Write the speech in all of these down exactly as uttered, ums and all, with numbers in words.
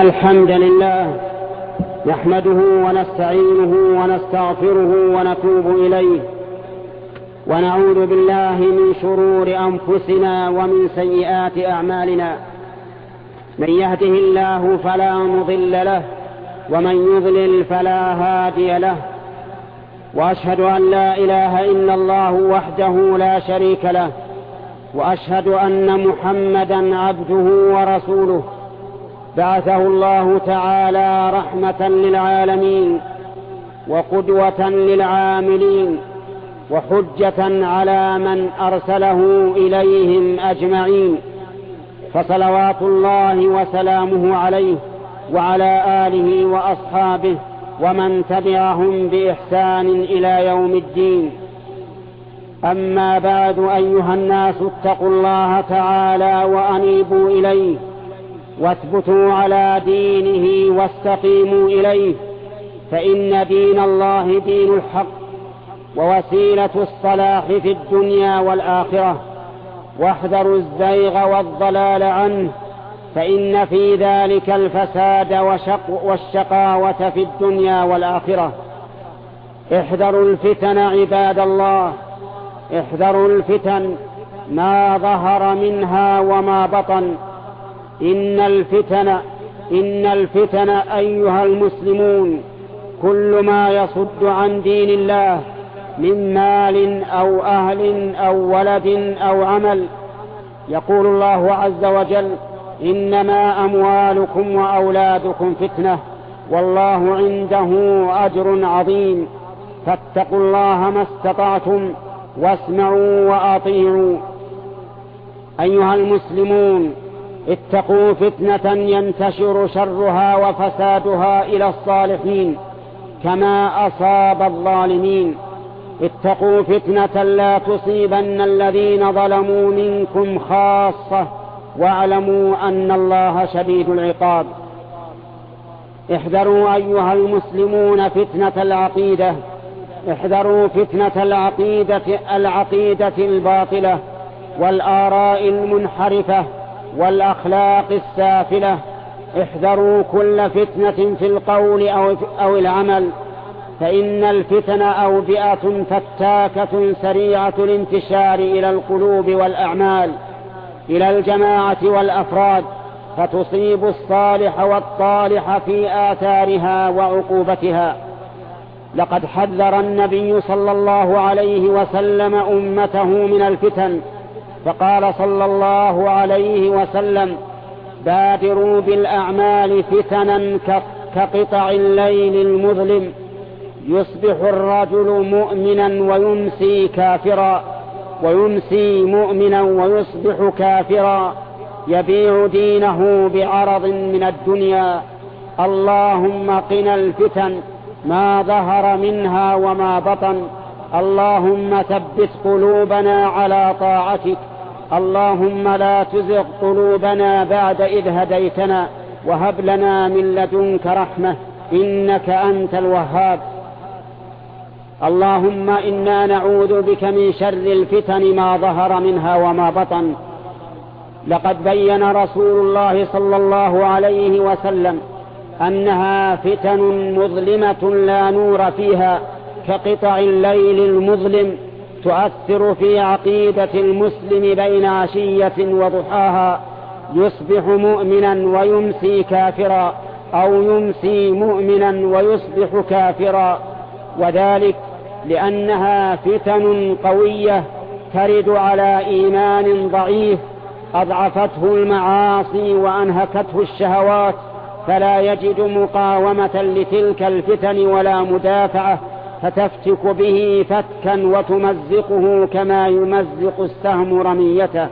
الحمد لله نحمده ونستعينه ونستغفره ونتوب إليه، ونعوذ بالله من شرور أنفسنا ومن سيئات أعمالنا. من يهده الله فلا مضل له، ومن يضلل فلا هادي له. وأشهد أن لا إله إلا الله وحده لا شريك له، وأشهد أن محمدا عبده ورسوله، بعثه الله تعالى رحمة للعالمين وقدوة للعاملين وحجة على من أرسله إليهم أجمعين، فصلوات الله وسلامه عليه وعلى آله وأصحابه ومن تبعهم بإحسان إلى يوم الدين. أما بعد، أيها الناس اتقوا الله تعالى وأنيبوا إليه، واثبتوا على دينه واستقيموا إليه، فإن دين الله دين الحق ووسيلة الصلاح في الدنيا والآخرة. واحذروا الزيغ والضلال عنه، فإن في ذلك الفساد وشق والشقاوة في الدنيا والآخرة. احذروا الفتن عباد الله، احذروا الفتن ما ظهر منها وما بطن. إن الفتن إن الفتن أيها المسلمون كل ما يصد عن دين الله من مال أو أهل أو ولد أو عمل. يقول الله عز وجل: إنما أموالكم وأولادكم فتنة والله عنده أجر عظيم، فاتقوا الله ما استطعتم واسمعوا وأطيعوا. أيها المسلمون، اتقوا فتنة ينتشر شرها وفسادها إلى الصالحين كما أصاب الظالمين. اتقوا فتنة لا تصيبن الذين ظلموا منكم خاصة، واعلموا أن الله شديد العقاب. احذروا أيها المسلمون فتنة العقيدة، احذروا فتنة العقيدة العقيدة الباطلة والآراء المنحرفة والأخلاق السافلة. احذروا كل فتنة في القول أو العمل، فإن الفتن أوبئة فتاكة سريعة الانتشار إلى القلوب والأعمال، إلى الجماعة والأفراد، فتصيب الصالح والطالح في آثارها وعقوبتها. لقد حذر النبي صلى الله عليه وسلم أمته من الفتن، فقال صلى الله عليه وسلم: بادروا بالأعمال فتنا كقطع الليل المظلم، يصبح الرجل مؤمنا ويمسي كافرا، ويمسي مؤمنا ويصبح كافرا، يبيع دينه بعرض من الدنيا. اللهم قنا الفتن ما ظهر منها وما بطن. اللهم ثبت قلوبنا على طاعتك. اللهم لا تزغ قلوبنا بعد إذ هديتنا، وهب لنا من لدنك رحمة إنك أنت الوهاب. اللهم إنا نعوذ بك من شر الفتن ما ظهر منها وما بطن. لقد بين رسول الله صلى الله عليه وسلم أنها فتن مظلمة لا نور فيها كقطع الليل المظلم، تؤثر في عقيدة المسلم بين عشية وضحاها، يصبح مؤمنا ويمسي كافرا، أو يمسي مؤمنا ويصبح كافرا. وذلك لأنها فتن قوية ترد على إيمان ضعيف أضعفته المعاصي وأنهكته الشهوات، فلا يجد مقاومة لتلك الفتن ولا مدافعة، فتفتك به فتكا وتمزقه كما يمزق السهم رميته.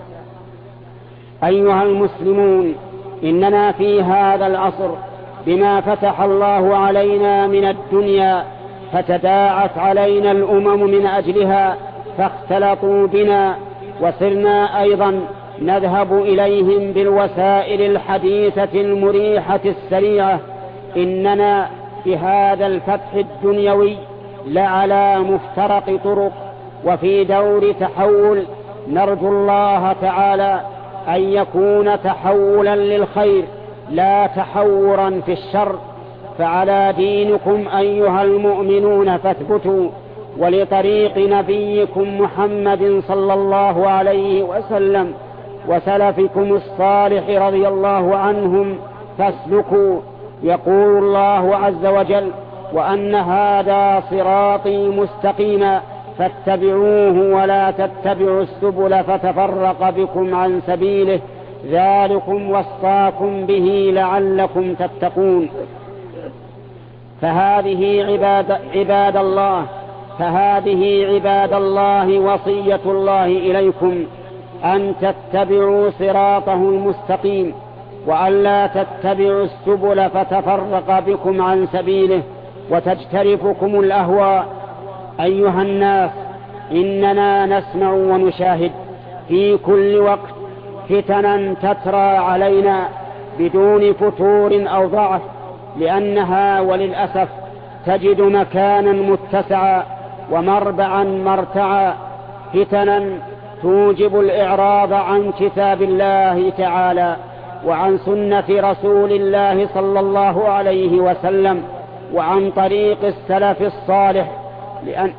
أيها المسلمون، إننا في هذا العصر بما فتح الله علينا من الدنيا فتداعت علينا الأمم من أجلها، فاختلطوا بنا، وصرنا أيضا نذهب إليهم بالوسائل الحديثة المريحة السريعة. إننا بهذا الفتح الدنيوي لعلى مفترق طرق وفي دور تحول، نرجو الله تعالى أن يكون تحولا للخير لا تحورا في الشر، فعلى دينكم أيها المؤمنون فاثبتوا، ولطريق نبيكم محمد صلى الله عليه وسلم وسلفكم الصالح رضي الله عنهم فاسلكوا. يقول الله عز وجل: وأن هذا صراطي مستقيما فاتبعوه ولا تتبعوا السبل فتفرق بكم عن سبيله ذلكم وصاكم به لعلكم تتقون. فهذه عباد, عباد الله فهذه عباد الله وصية الله إليكم أن تتبعوا صراطه المستقيم، وأن لا تتبعوا السبل فتفرق بكم عن سبيله وتجترفكم الأهواء. أيها الناس، إننا نسمع ونشاهد في كل وقت فتنا تترى علينا بدون فتور أو ضعف، لأنها وللأسف تجد مكانا متسعا ومربعا مرتعا، فتنا توجب الإعراض عن كتاب الله تعالى وعن سنة رسول الله صلى الله عليه وسلم وعن طريق السلف الصالح، لأن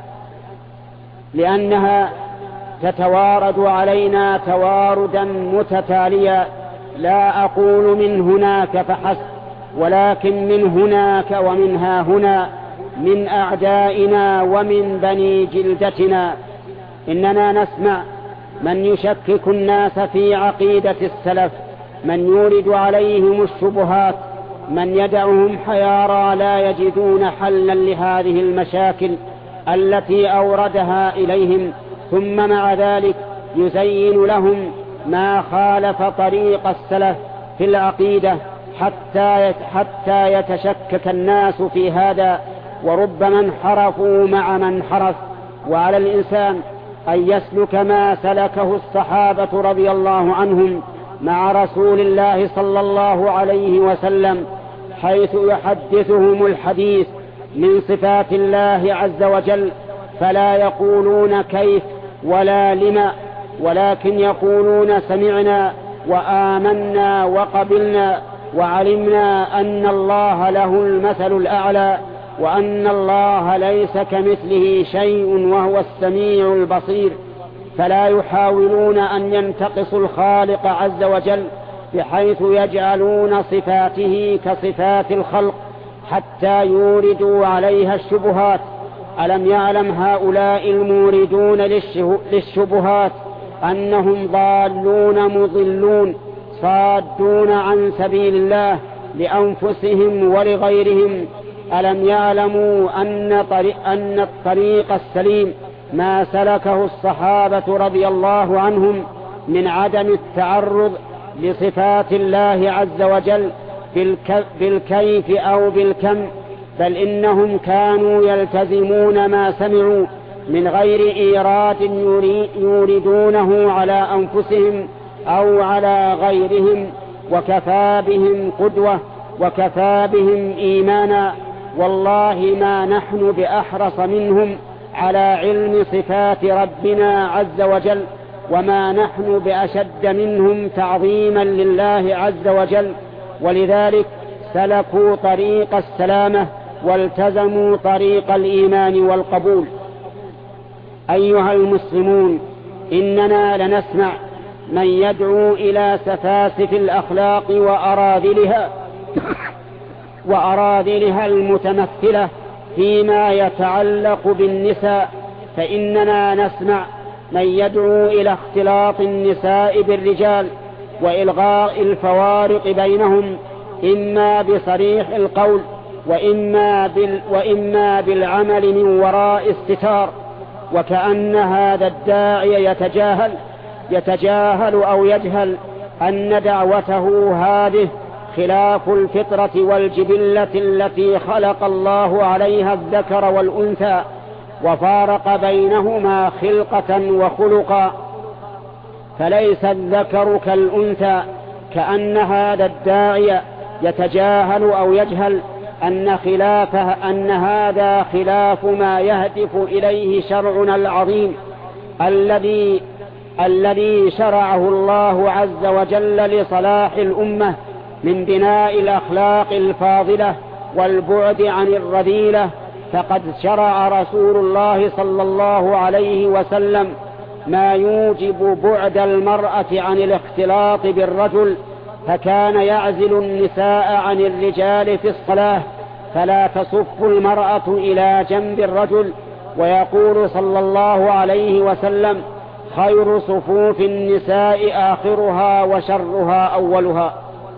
لأنها تتوارد علينا تواردا متتاليا، لا أقول من هناك فحسب، ولكن من هناك ومن ها هنا، من أعدائنا ومن بني جلدتنا. إننا نسمع من يشكك الناس في عقيدة السلف، من يورد عليهم الشبهات، من يدعهم حيارى لا يجدون حلا لهذه المشاكل التي أوردها إليهم، ثم مع ذلك يزين لهم ما خالف طريق السلف في العقيدة حتى حتى يتشكك الناس في هذا، وربما انحرفوا مع من انحرف. وعلى الإنسان أن يسلك ما سلكه الصحابة رضي الله عنهم مع رسول الله صلى الله عليه وسلم، حيث يحدثهم الحديث من صفات الله عز وجل، فلا يقولون كيف ولا لما، ولكن يقولون سمعنا وآمنا وقبلنا وعلمنا أن الله له المثل الأعلى، وأن الله ليس كمثله شيء وهو السميع البصير. فلا يحاولون أن ينتقصوا الخالق عز وجل بحيث يجعلون صفاته كصفات الخلق حتى يوردوا عليها الشبهات. ألم يعلم هؤلاء الموردون للشبهات أنهم ضالون مضلون صادون عن سبيل الله لأنفسهم ولغيرهم؟ ألم يعلموا أن, طريق أن الطريق السليم ما سلكه الصحابة رضي الله عنهم من عدم التعرض لصفات الله عز وجل بالكيف أو بالكم، بل إنهم كانوا يلتزمون ما سمعوا من غير إيراد يوردونه على أنفسهم أو على غيرهم، وكفى بهم قدوة وكفى بهم إيمانا. والله ما نحن بأحرص منهم على علم صفات ربنا عز وجل، وما نحن بأشد منهم تعظيما لله عز وجل، ولذلك سلكوا طريق السلامة والتزموا طريق الإيمان والقبول. أيها المسلمون، إننا لنسمع من يدعو إلى سفاسف الأخلاق وأراذلها وأراذلها المتمثلة فيما يتعلق بالنساء، فإننا نسمع من يدعو إلى اختلاط النساء بالرجال وإلغاء الفوارق بينهم، إما بصريح القول وإما, بال وإما بالعمل من وراء الستار، وكأن هذا الداعي يتجاهل يتجاهل أو يجهل أن دعوته هذه خلاف الفطرة والجبلة التي خلق الله عليها الذكر والأنثى، وفارق بينهما خلقة وخلقا، فليس الذكر كالأنثى. كأن هذا الداعي يتجاهل أو يجهل أن خلافه أن هذا خلاف ما يهدف إليه شرعنا العظيم الذي الذي شرعه الله عز وجل لصلاح الأمة، من بناء الأخلاق الفاضلة والبعد عن الرذيلة، فقد شرع رسول الله صلى الله عليه وسلم ما يوجب بعد المرأة عن الاختلاط بالرجل، فكان يعزل النساء عن الرجال في الصلاة، فلا تصف المرأة إلى جنب الرجل. ويقول صلى الله عليه وسلم: خير صفوف النساء آخرها وشرها أولها.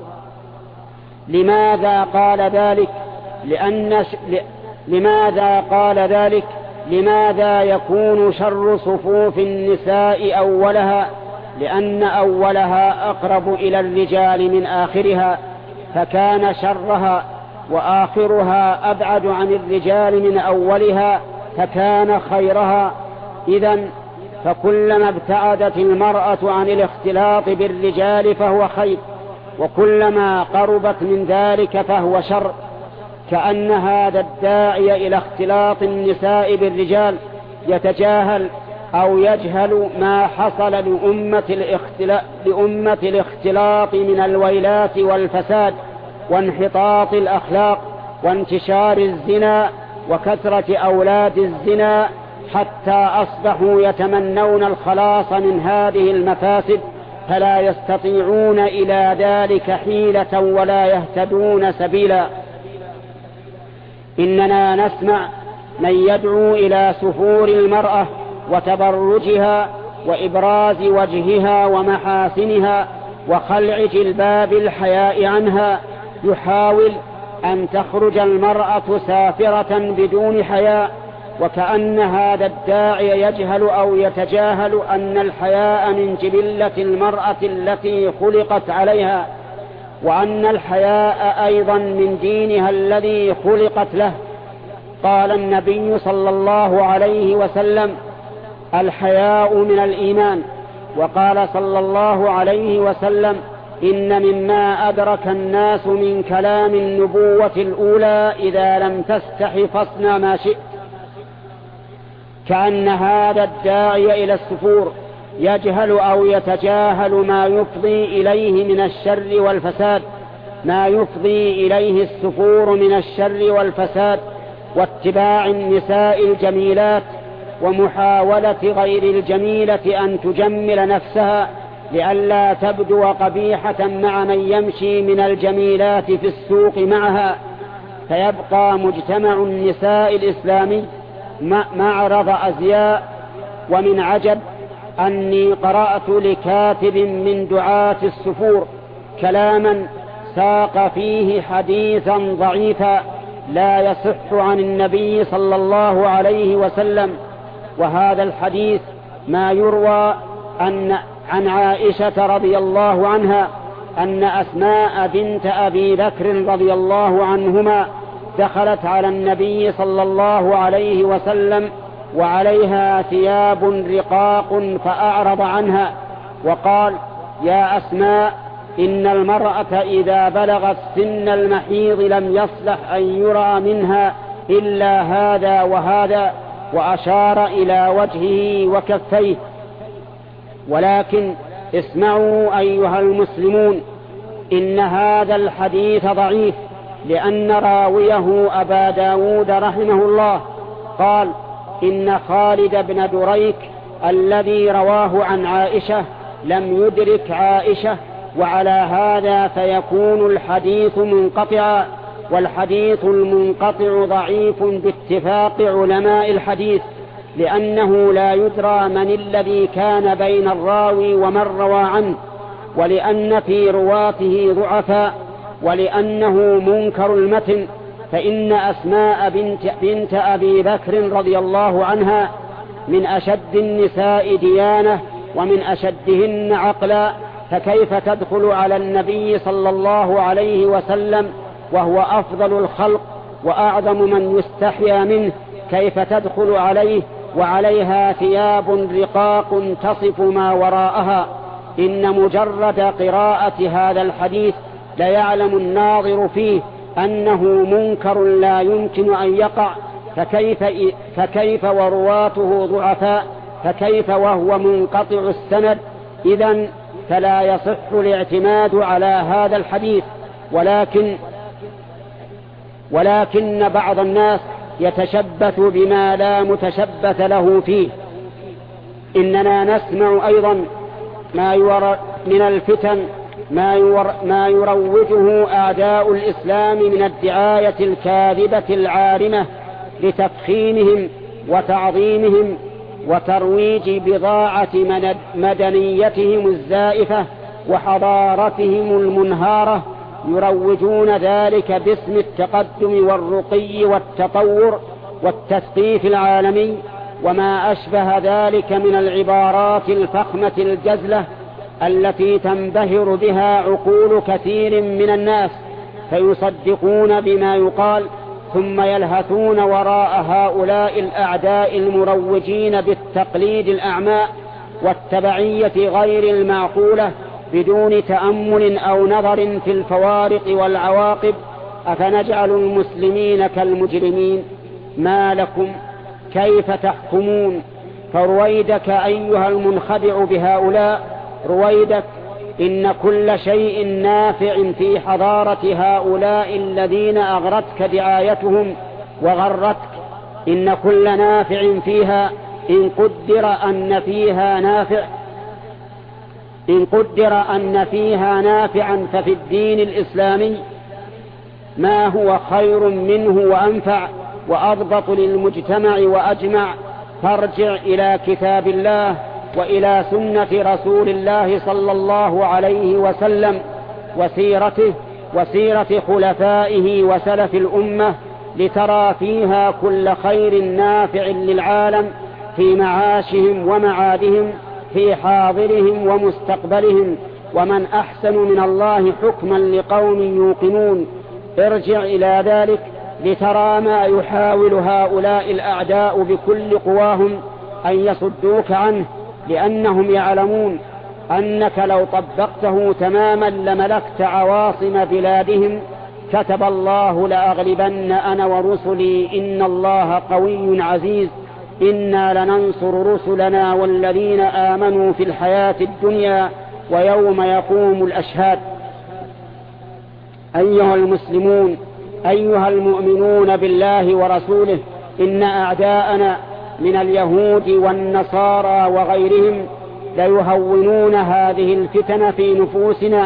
لماذا قال ذلك؟ لأن ش... ل... لماذا قال ذلك؟ لماذا يكون شر صفوف النساء أولها؟ لأن أولها أقرب إلى الرجال من آخرها، فكان شرها، وآخرها أبعد عن الرجال من أولها، فكان خيرها. إذن فكلما ابتعدت المرأة عن الاختلاط بالرجال فهو خير، وكلما قربت من ذلك فهو شر. كأن هذا الداعي إلى اختلاط النساء بالرجال يتجاهل أو يجهل ما حصل لأمة الاختلاط, لأمة الاختلاط من الويلات والفساد وانحطاط الأخلاق وانتشار الزنا وكثرة أولاد الزنا، حتى أصبحوا يتمنون الخلاص من هذه المفاسد، فلا يستطيعون إلى ذلك حيلة ولا يهتدون سبيلا. إننا نسمع من يدعو إلى سفور المرأة وتبرجها وإبراز وجهها ومحاسنها وخلع جلباب الحياء عنها، يحاول أن تخرج المرأة سافرة بدون حياء، وكأن هذا الداعي يجهل أو يتجاهل أن الحياء من جبلة المرأة التي خلقت عليها، وأن الحياء أيضا من دينها الذي خلقت له. قال النبي صلى الله عليه وسلم: الحياء من الإيمان. وقال صلى الله عليه وسلم: إن مما أدرك الناس من كلام النبوة الأولى: إذا لم تستح فاصنع ما شئت. كأن هذا الداعي إلى السفور يجهل أو يتجاهل ما يفضي إليه من الشر والفساد، ما يفضي إليه السفور من الشر والفساد واتباع النساء الجميلات ومحاولة غير الجميلة أن تجمل نفسها لئلا تبدو قبيحة مع من يمشي من الجميلات في السوق معها، فيبقى مجتمع النساء الإسلامي معرض أزياء. ومن عجب أني قرأت لكاتب من دعاة السفور كلاما ساق فيه حديثا ضعيفا لا يصح عن النبي صلى الله عليه وسلم، وهذا الحديث ما يروى أن عن عائشة رضي الله عنها أن أسماء بنت أبي بكر رضي الله عنهما دخلت على النبي صلى الله عليه وسلم وعليها ثياب رقاق فأعرض عنها وقال: يا أسماء، إن المرأة إذا بلغت سن المحيض لم يصلح أن يرى منها إلا هذا وهذا، وأشار إلى وجهه وكفيه. ولكن اسمعوا أيها المسلمون، إن هذا الحديث ضعيف، لأن راويه أبا داود رحمه الله قال: إن خالد بن دريك الذي رواه عن عائشة لم يدرك عائشة، وعلى هذا فيكون الحديث منقطعا، والحديث المنقطع ضعيف باتفاق علماء الحديث، لأنه لا يدرى من الذي كان بين الراوي ومن روى عنه، ولأن في رواته ضعفاء، ولأنه منكر المتن. فإن أسماء بنت, بنت أبي بكر رضي الله عنها من أشد النساء ديانة ومن أشدهن عقلا، فكيف تدخل على النبي صلى الله عليه وسلم وهو أفضل الخلق وأعظم من يستحيا منه؟ كيف تدخل عليه وعليها ثياب رقاق تصف ما وراءها؟ إن مجرد قراءة هذا الحديث ليعلم الناظر فيه أنه منكر لا يمكن أن يقع، فكيف, فكيف ورواته ضعفاء، فكيف وهو منقطع السند؟ إذن فلا يصح الاعتماد على هذا الحديث. ولكن ولكن بعض الناس يتشبث بما لا متشبث له فيه. إننا نسمع أيضا ما يور من الفتن ما, يور ما يروجه أعداء الإسلام من الدعاية الكاذبة العارمة لتفخيمهم وتعظيمهم وترويج بضاعة مدنيتهم الزائفة وحضارتهم المنهارة، يروجون ذلك باسم التقدم والرقي والتطور والتثقيف العالمي وما أشبه ذلك من العبارات الفخمة الجزلة التي تنبهر بها عقول كثير من الناس فيصدقون بما يقال، ثم يلهثون وراء هؤلاء الأعداء المروجين بالتقليد الأعمى والتبعية غير المعقولة بدون تأمل أو نظر في الفوارق والعواقب. أفنجعل المسلمين كالمجرمين؟ ما لكم كيف تحكمون؟ فرويدك أيها المنخدع بهؤلاء، رويدك إن كل شيء نافع في حضارة هؤلاء الذين أغرتك دعايتهم وغرتك، إن كل نافع فيها إن قدر أن فيها نافع إن قدر أن فيها نافعا ففي الدين الإسلامي ما هو خير منه وأنفع وأضبط للمجتمع وأجمع. فارجع إلى كتاب الله وإلى سنة رسول الله صلى الله عليه وسلم وسيرته وسيرة خلفائه وسلف الأمة لترى فيها كل خير نافع للعالم في معاشهم ومعادهم، في حاضرهم ومستقبلهم. ومن أحسن من الله حكما لقوم يوقنون. ارجع إلى ذلك لترى ما يحاول هؤلاء الأعداء بكل قواهم أن يصدوك عنه، لأنهم يعلمون أنك لو طبقته تماما لملكت عواصم بلادهم. كتب الله لأغلبن أنا ورسلي إن الله قوي عزيز إنا لننصر رسلنا والذين آمنوا في الحياة الدنيا ويوم يقوم الأشهاد. أيها المسلمون، أيها المؤمنون بالله ورسوله، إن أعداءنا من اليهود والنصارى وغيرهم ليهونون هذه الفتن في نفوسنا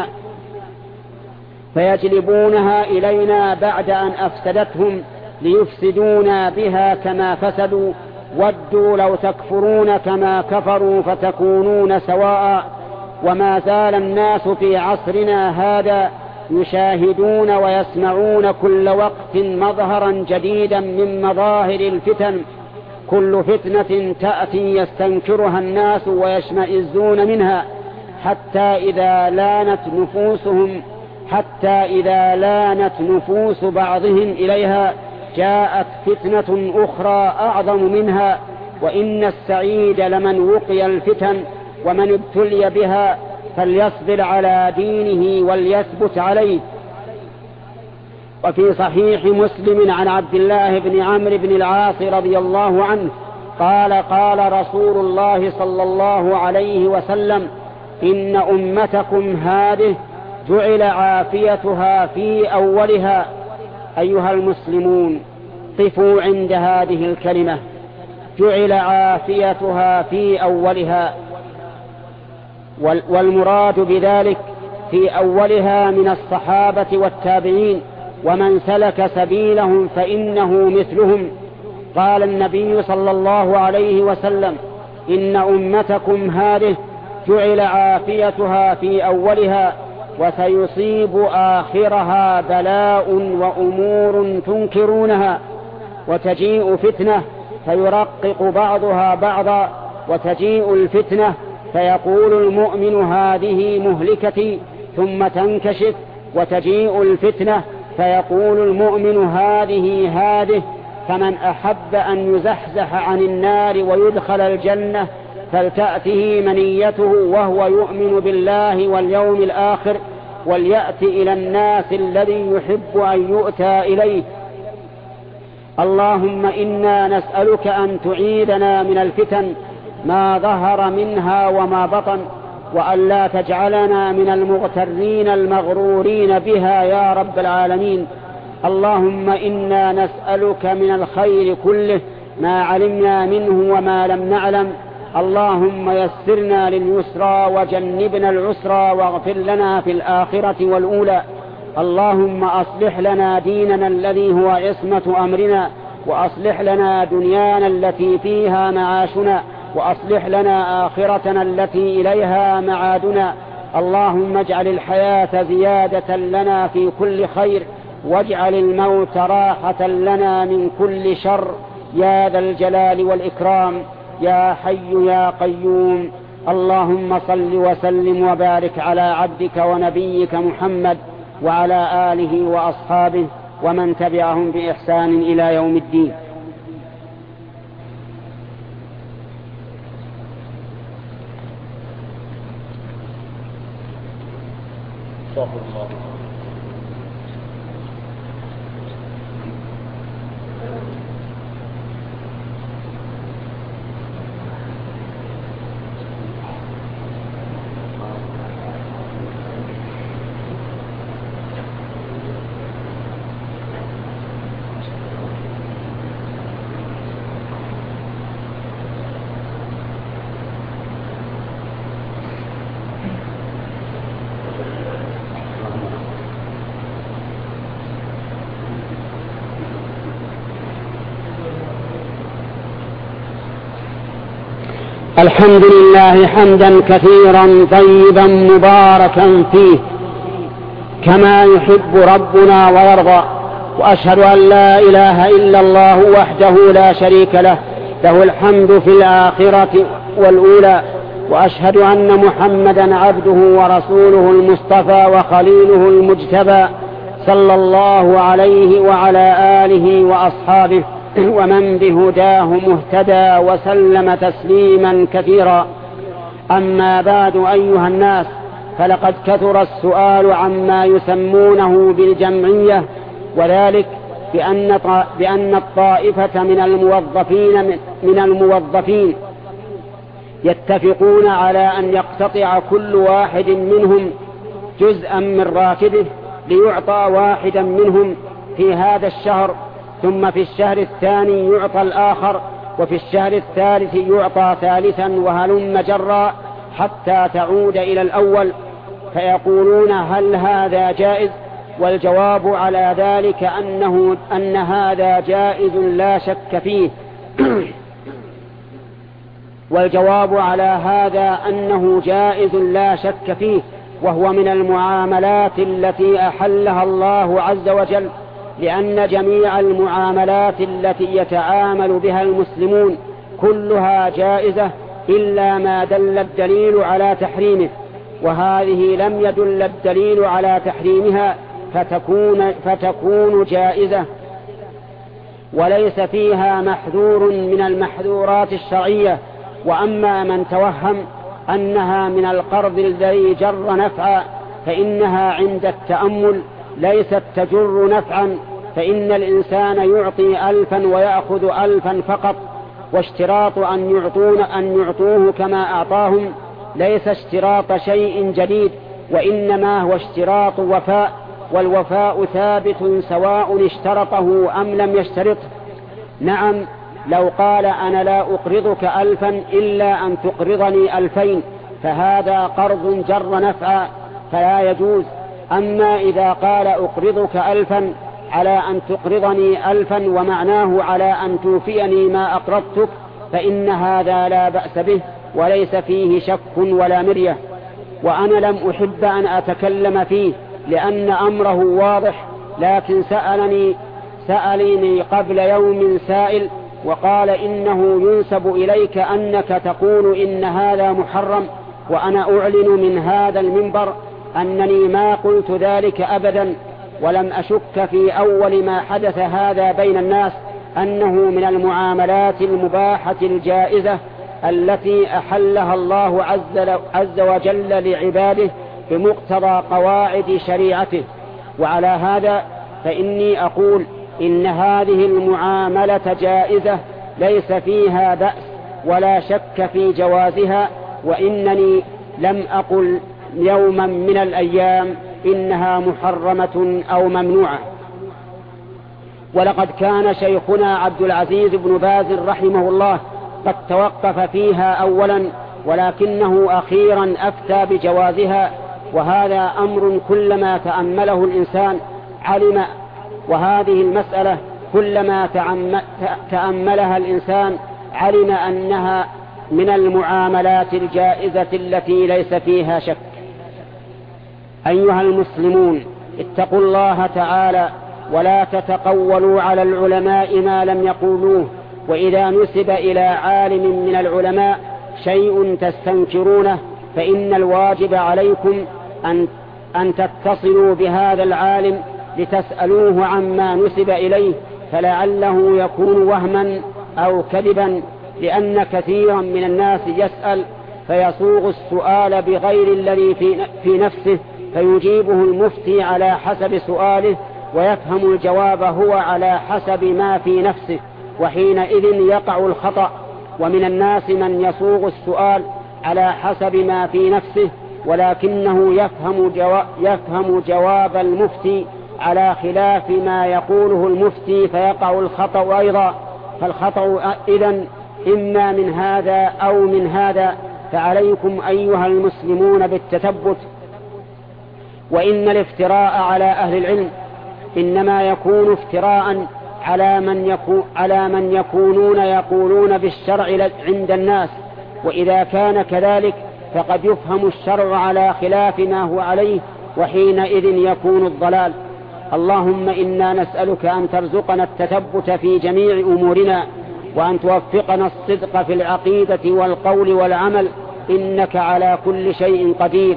فيجلبونها إلينا بعد أن أفسدتهم ليفسدونا بها كما فسدوا. ودوا لو تكفرون كما كفروا فتكونون سواء. وما زال الناس في عصرنا هذا يشاهدون ويسمعون كل وقت مظهرا جديدا من مظاهر الفتن. كل فتنة تأتي يستنكرها الناس ويشمئزون منها حتى إذا لانت نفوسهم حتى إذا لانت نفوس بعضهم إليها جاءت فتنة أخرى أعظم منها. وإن السعيد لمن وقي الفتن ومن ابتلي بها فليصبر على دينه وليثبت عليه. وفي صحيح مسلم عن عبد الله بن عمرو بن العاص رضي الله عنه قال قال رسول الله صلى الله عليه وسلم إن أمتكم هذه جعل عافيتها في أولها. أيها المسلمون، قفوا عند هذه الكلمة، جعل عافيتها في أولها. والمراد بذلك في أولها من الصحابة والتابعين ومن سلك سبيلهم فإنه مثلهم. قال النبي صلى الله عليه وسلم إن أمتكم هذه جعل عافيتها في أولها وسيصيب آخرها بلاء وأمور تنكرونها، وتجيء فتنة فيرقق بعضها بعضا، وتجيء الفتنة فيقول المؤمن هذه مهلكتي ثم تنكشف، وتجيء الفتنة فيقول المؤمن هذه هذه. فمن أحب أن يزحزح عن النار ويدخل الجنة فلتأته منيته وهو يؤمن بالله واليوم الآخر وليأتي إلى الناس الذي يحب أن يؤتى إليه. اللهم إنا نسألك أن تعيذنا من الفتن ما ظهر منها وما بطن، وأن لا تجعلنا من المغترين المغرورين بها يا رب العالمين. اللهم إنا نسألك من الخير كله ما علمنا منه وما لم نعلم. اللهم يسرنا لليسرى وجنبنا العسرى واغفر لنا في الآخرة والأولى. اللهم أصلح لنا ديننا الذي هو عصمة أمرنا، وأصلح لنا دنيانا التي فيها معاشنا، وأصلح لنا آخرتنا التي إليها معادنا. اللهم اجعل الحياة زيادة لنا في كل خير، واجعل الموت راحة لنا من كل شر يا ذا الجلال والإكرام يا حي يا قيوم. اللهم صل وسلم وبارك على عبدك ونبيك محمد وعلى آله وأصحابه ومن تبعهم بإحسان إلى يوم الدين. الحمد لله حمدا كثيرا طيبا مباركا فيه كما يحب ربنا ويرضى. وأشهد أن لا إله إلا الله وحده لا شريك له، له الحمد في الآخرة والأولى. وأشهد أن محمدا عبده ورسوله المصطفى وخليله المجتبى، صلى الله عليه وعلى آله وأصحابه ومن بهداه مهتدى وسلم تسليما كثيرا. أما بعد أيها الناس، فلقد كثر السؤال عما يسمونه بالجمعية، وذلك بأن بأن الطائفة من الموظفين من الموظفين يتفقون على أن يقتطع كل واحد منهم جزءا من راتبه ليعطى واحدا منهم في هذا الشهر، ثم في الشهر الثاني يعطى الآخر، وفي الشهر الثالث يعطى ثالثا، وهلم جرا حتى تعود إلى الأول. فيقولون هل هذا جائز؟ والجواب على ذلك أنه أن هذا جائز لا شك فيه والجواب على هذا أنه جائز لا شك فيه وهو من المعاملات التي أحلها الله عز وجل، لأن جميع المعاملات التي يتعامل بها المسلمون كلها جائزة إلا ما دل الدليل على تحريمه، وهذه لم يدل الدليل على تحريمها فتكون, فتكون جائزة وليس فيها محذور من المحذورات الشرعية. وأما من توهم أنها من القرض الذي جر نفعا فإنها عند التأمل ليست تجر نفعا، فإن الإنسان يعطي ألفا ويأخذ ألفا فقط، واشتراط أن يعطون أن يعطوه كما أعطاهم ليس اشتراط شيء جديد، وإنما هو اشتراط وفاء، والوفاء ثابت سواء اشترطه أم لم يشترطه. نعم، لو قال أنا لا أقرضك ألفا إلا أن تقرضني ألفين فهذا قرض جر نفعا فلا يجوز. أما إذا قال أقرضك ألفا على أن تقرضني ألفا ومعناه على أن توفيني ما أقرضتك فإن هذا لا بأس به وليس فيه شك ولا مرية. وأنا لم أحب أن أتكلم فيه لأن أمره واضح، لكن سألني سألني قبل يوم سائل وقال إنه ينسب إليك أنك تقول إن هذا محرم، وأنا أعلن من هذا المنبر أنني ما قلت ذلك أبدا، ولم أشك في أول ما حدث هذا بين الناس أنه من المعاملات المباحة الجائزة التي أحلها الله عز وجل لعباده بمقتضى قواعد شريعته. وعلى هذا فإني أقول إن هذه المعاملة جائزة ليس فيها بأس ولا شك في جوازها، وإنني لم أقل يوما من الأيام إنها محرمة أو ممنوعة. ولقد كان شيخنا عبد العزيز بن باز رحمه الله قد توقف فيها أولا، ولكنه أخيرا أفتى بجوازها، وهذا أمر كلما تأمله الإنسان علم، وهذه المسألة كلما تأملها الإنسان علم أنها من المعاملات الجائزة التي ليس فيها شك. أيها المسلمون، اتقوا الله تعالى ولا تتقولوا على العلماء ما لم يقولوه، وإذا نسب إلى عالم من العلماء شيء تستنكرونه فإن الواجب عليكم أن, أن تتصلوا بهذا العالم لتسألوه عما نسب إليه، فلعله يكون وهما أو كذبا، لأن كثيرا من الناس يسأل فيصوغ السؤال بغير الذي في نفسه فيجيبه المفتي على حسب سؤاله، ويفهم الجواب هو على حسب ما في نفسه، وحينئذ يقع الخطأ. ومن الناس من يصوغ السؤال على حسب ما في نفسه ولكنه يفهم, جوا يفهم جواب المفتي على خلاف ما يقوله المفتي فيقع الخطأ أيضا. فالخطأ إذن إما من هذا أو من هذا، فعليكم أيها المسلمون بالتثبت. وإن الافتراء على أهل العلم إنما يكون افتراء على من, يكون على من يكونون يقولون بالشرع عند الناس، وإذا كان كذلك فقد يفهم الشرع على خلاف ما هو عليه، وحينئذ يكون الضلال. اللهم إنا نسألك أن ترزقنا التثبت في جميع أمورنا، وأن توفقنا الصدق في العقيدة والقول والعمل، إنك على كل شيء قدير.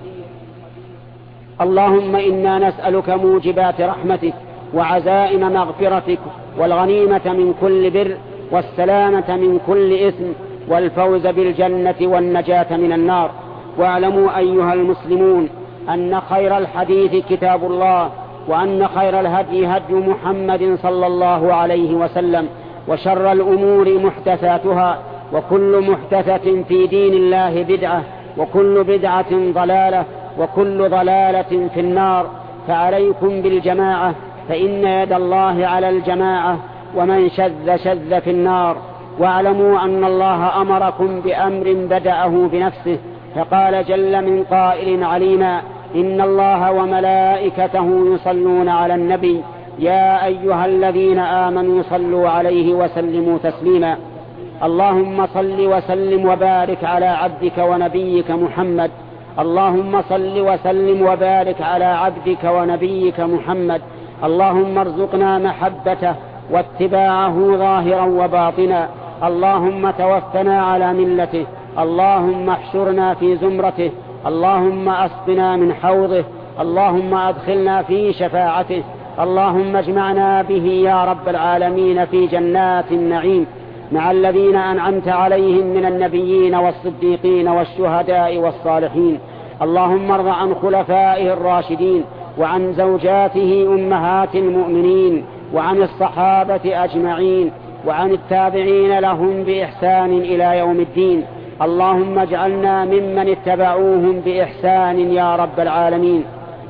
اللهم إنا نسألك موجبات رحمتك وعزائم مغفرتك والغنيمة من كل بر والسلامة من كل إثم والفوز بالجنة والنجاة من النار. واعلموا أيها المسلمون أن خير الحديث كتاب الله، وأن خير الهدي هدي محمد صلى الله عليه وسلم، وشر الأمور محدثاتها، وكل محدثة في دين الله بدعة، وكل بدعة ضلالة، وكل ضلالة في النار. فعليكم بالجماعة، فإن يد الله على الجماعة، ومن شذ شذ في النار. واعلموا أن الله أمركم بأمر بدأه بنفسه، فقال جل من قائل عليما: إن الله وملائكته يصلون على النبي يا أيها الذين آمنوا صلوا عليه وسلموا تسليما. اللهم صل وسلم وبارك على عبدك ونبيك محمد. اللهم صل وسلم وبارك على عبدك ونبيك محمد. اللهم ارزقنا محبته واتباعه ظاهرا وباطنا. اللهم توفنا على ملته. اللهم احشرنا في زمرته. اللهم اسقنا من حوضه. اللهم ادخلنا في شفاعته. اللهم اجمعنا به يا رب العالمين في جنات النعيم مع الذين أنعمت عليهم من النبيين والصديقين والشهداء والصالحين. اللهم ارض عن خلفائه الراشدين، وعن زوجاته أمهات المؤمنين، وعن الصحابة أجمعين، وعن التابعين لهم بإحسان إلى يوم الدين. اللهم اجعلنا ممن اتبعوهم بإحسان يا رب العالمين.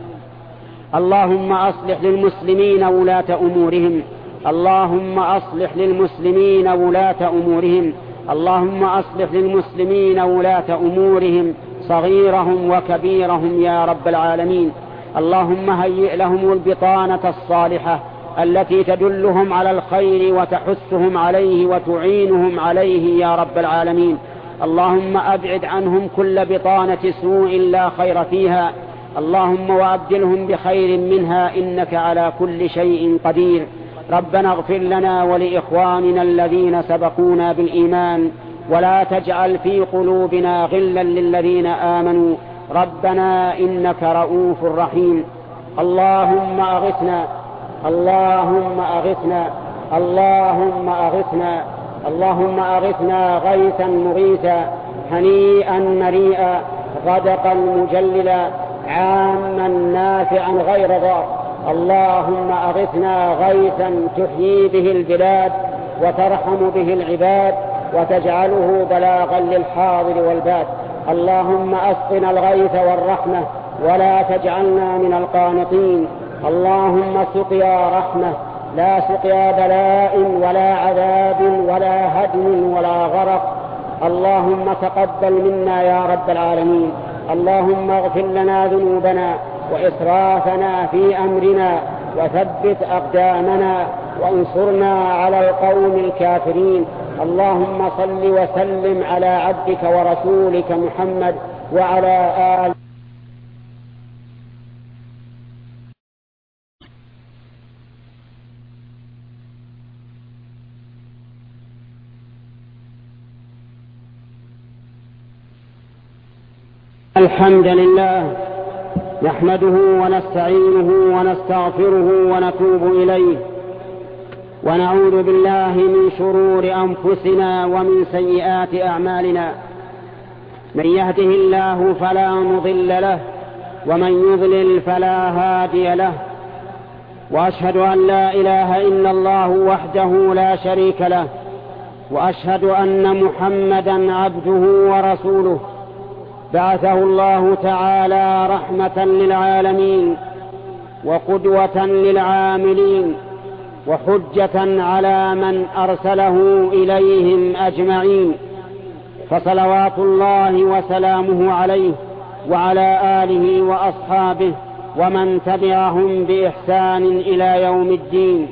اللهم أصلح للمسلمين ولاة أمورهم. اللهم أصلح للمسلمين ولاة أمورهم. اللهم أصلح للمسلمين ولاة أمورهم صغيرهم وكبيرهم يا رب العالمين. اللهم هيئ لهم البطانة الصالحة التي تدلهم على الخير وتحثهم عليه وتعينهم عليه يا رب العالمين. اللهم أبعد عنهم كل بطانة سوء لا خير فيها. اللهم وأبدلهم بخير منها إنك على كل شيء قدير. ربنا اغفر لنا ولإخواننا الذين سبقونا بالإيمان، ولا تجعل في قلوبنا غلا للذين آمنوا ربنا إنك رؤوف رحيم. اللهم أغثنا اللهم أغثنا اللهم أغثنا اللهم أغثنا غيثا مغيثا هنيئا مريئا غدقا مجللا عاما نافعا غير ضار. اللهم أغثنا غيثا تحيي به البلاد وترحم به العباد وتجعله بلاغا للحاضر والباد. اللهم أسقنا الغيث والرحمة ولا تجعلنا من القانطين. اللهم سقيا رحمة لا سقيا بلاء ولا عذاب ولا هدم ولا غرق. اللهم تقبل منا يا رب العالمين. اللهم اغفر لنا ذنوبنا وإسرافنا في أمرنا وثبت أقدامنا وانصرنا على القوم الكافرين. اللهم صل وسلم على عبدك ورسولك محمد وعلى آله. الحمد لله نحمده ونستعينه ونستغفره ونتوب إليه، ونعوذ بالله من شرور أنفسنا ومن سيئات أعمالنا. من يهده الله فلا مضل له ومن يضلل فلا هادي له، وأشهد أن لا إله إلا الله وحده لا شريك له، وأشهد أن محمدا عبده ورسوله بعثه الله تعالى رحمة للعالمين وقدوة للعاملين وحجة على من أرسله إليهم أجمعين، فصلوات الله وسلامه عليه وعلى آله وأصحابه ومن تبعهم بإحسان إلى يوم الدين.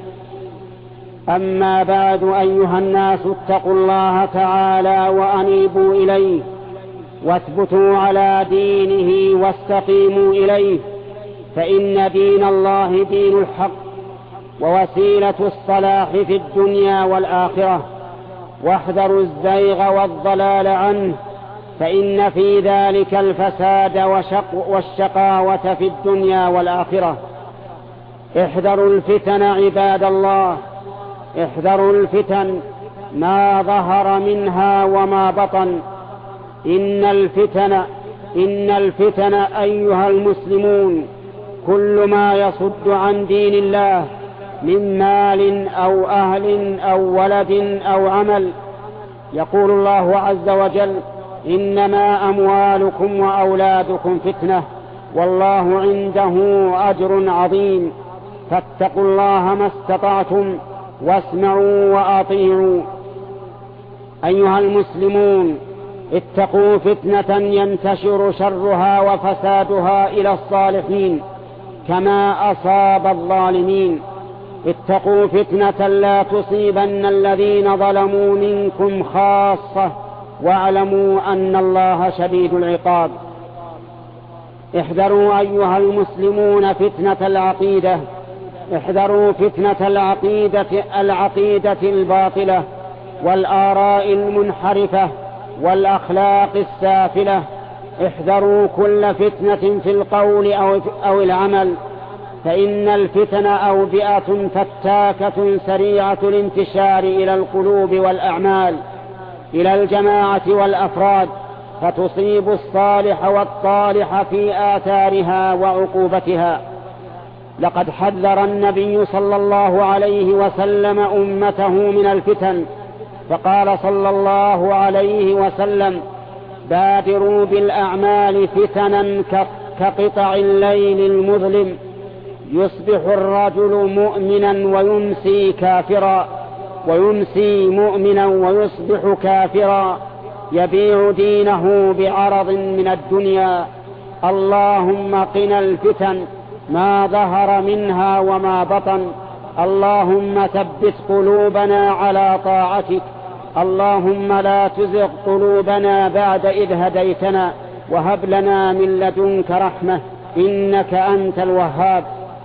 أما بعد، أيها الناس اتقوا الله تعالى وأنيبوا إليه واثبتوا على دينه واستقيموا إليه، فإن دين الله دين الحق ووسيلة الصلاح في الدنيا والآخرة. واحذروا الزيغ والضلال عنه، فإن في ذلك الفساد وشق والشقاوة في الدنيا والآخرة. احذروا الفتن عباد الله، احذروا الفتن ما ظهر منها وما بطن. إن الفتن إن الفتن أيها المسلمون كل ما يصد عن دين الله من مال أو أهل أو ولد أو عمل. يقول الله عز وجل: إنما أموالكم وأولادكم فتنة والله عنده أجر عظيم، فاتقوا الله ما استطعتم واسمعوا وأطيعوا. أيها المسلمون، اتقوا فتنة ينتشر شرها وفسادها إلى الصالحين كما أصاب الظالمين. اتقوا فتنة لا تصيبن الذين ظلموا منكم خاصة، واعلموا أن الله شديد العقاب. احذروا أيها المسلمون فتنة العقيدة، احذروا فتنة العقيدة العقيدة الباطلة والآراء المنحرفة والأخلاق السافلة. احذروا كل فتنة في القول أو, أو العمل، فإن الفتن أوبئة فتاكة سريعة الانتشار إلى القلوب والأعمال، إلى الجماعة والأفراد، فتصيب الصالح والطالح في آثارها وعقوبتها. لقد حذر النبي صلى الله عليه وسلم أمته من الفتن، فقال صلى الله عليه وسلم: بادروا بالأعمال فتنا كقطع الليل المظلم، يصبح الرجل مؤمنا ويمسي كافرا، ويمسي مؤمنا ويصبح كافرا، يبيع دينه بعرض من الدنيا. اللهم قنا الفتن ما ظهر منها وما بطن. اللهم ثبت قلوبنا على طاعتك. اللهم لا تزغ قلوبنا بعد إذ هديتنا، وهب لنا من لدنك رحمة إنك أنت الوهاب.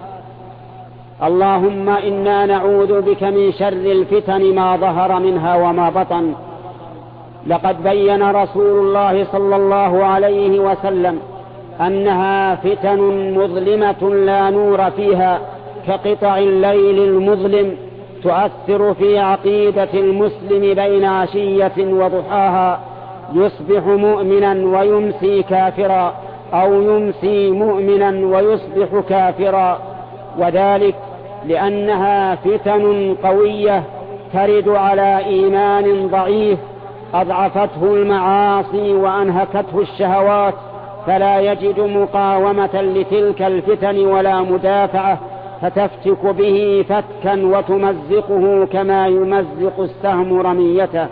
اللهم إنا نعوذ بك من شر الفتن ما ظهر منها وما بطن. لقد بين رسول الله صلى الله عليه وسلم أنها فتن مظلمة لا نور فيها كقطع الليل المظلم، تؤثر في عقيدة المسلم بين عشية وضحاها، يصبح مؤمنا ويمسي كافرا، أو يمسي مؤمنا ويصبح كافرا، وذلك لأنها فتن قوية ترد على إيمان ضعيف أضعفته المعاصي وأنهكته الشهوات، فلا يجد مقاومة لتلك الفتن ولا مدافعة، فتفتك به فتكا وتمزقه كما يمزق السهم رميته.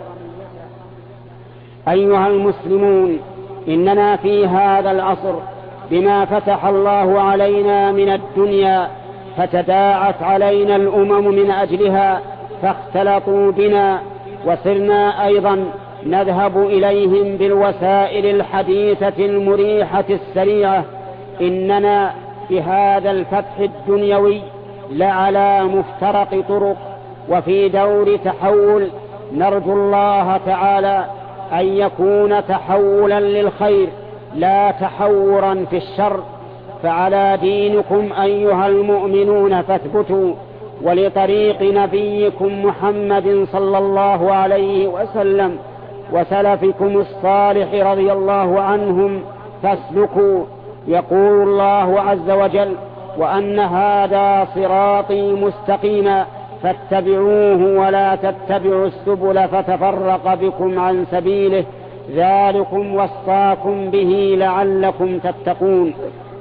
أيها المسلمون، إننا في هذا العصر بما فتح الله علينا من الدنيا فتداعت علينا الأمم من أجلها، فاختلطوا بنا، وصرنا أيضا نذهب إليهم بالوسائل الحديثة المريحة السريعة. إننا بهذا الفتح الدنيوي لعلى مفترق طرق وفي دور تحول، نرجو الله تعالى أن يكون تحولا للخير لا تحورا في الشر. فعلى دينكم أيها المؤمنون فاثبتوا، ولطريق نبيكم محمد صلى الله عليه وسلم وسلفكم الصالح رضي الله عنهم فاسلكوا. يقول الله عز وجل: وأن هذا صراطي مستقيما فاتبعوه ولا تتبعوا السبل فتفرق بكم عن سبيله ذلكم وصاكم به لعلكم تتقون.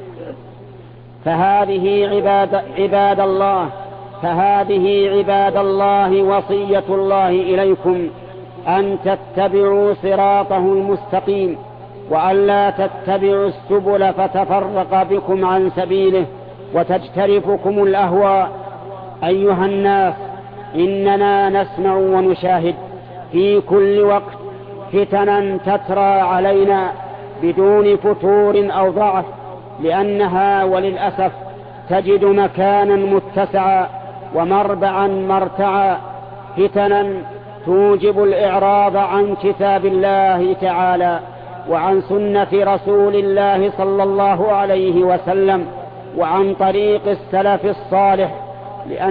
فهذه عباد, عباد الله فهذه عباد الله وصية الله إليكم، أن تتبعوا صراطه المستقيم، وأن لا تتبعوا السبل فتفرق بكم عن سبيله وتجترفكم الأهواء. أيها الناس، إننا نسمع ونشاهد في كل وقت فتنا تترى علينا بدون فتور أو ضعف، لأنها وللأسف تجد مكانا متسعا ومربعا مرتعا، فتنا توجب الإعراض عن كتاب الله تعالى وعن سنة رسول الله صلى الله عليه وسلم وعن طريق السلف الصالح، لأن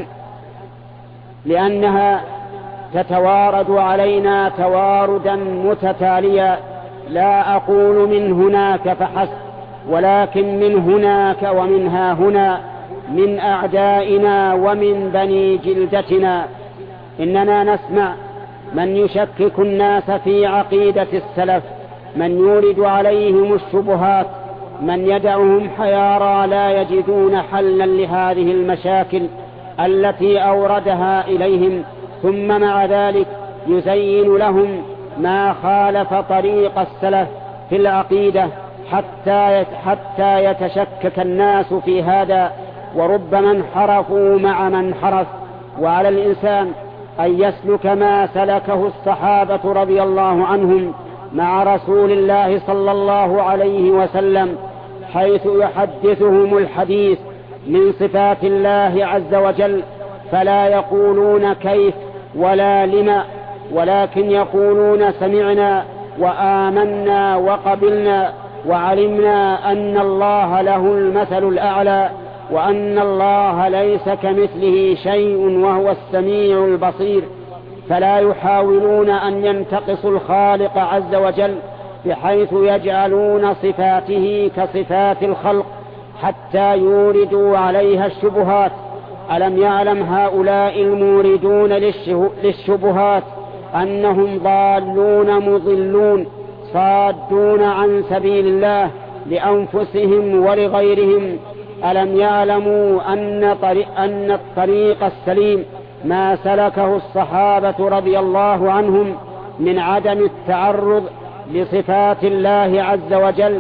لأنها تتوارد علينا تواردا متتاليا، لا أقول من هناك فحسب، ولكن من هناك ومنها هنا، من أعدائنا ومن بني جلدتنا. إننا نسمع من يشكك الناس في عقيدة السلف، من يورد عليهم الشبهات، من يدعهم حيارى لا يجدون حلا لهذه المشاكل التي أوردها إليهم، ثم مع ذلك يزين لهم ما خالف طريق السلف في العقيدة حتى حتى يتشكك الناس في هذا، وربما انحرفوا مع من انحرف. وعلى الإنسان أن يسلك ما سلكه الصحابة رضي الله عنهم مع رسول الله صلى الله عليه وسلم، حيث يحدثهم الحديث من صفات الله عز وجل، فلا يقولون كيف ولا لما، ولكن يقولون سمعنا وآمنا وقبلنا وعلمنا أن الله له المثل الأعلى، وأن الله ليس كمثله شيء وهو السميع البصير. فلا يحاولون أن ينتقصوا الخالق عز وجل بحيث يجعلون صفاته كصفات الخلق حتى يوردوا عليها الشبهات. ألم يعلم هؤلاء الموردون للشبهات أنهم ضالون مضلون صادون عن سبيل الله لأنفسهم ولغيرهم؟ ألم يعلموا أن, طريق أن الطريق السليم ما سلكه الصحابة رضي الله عنهم من عدم التعرض لصفات الله عز وجل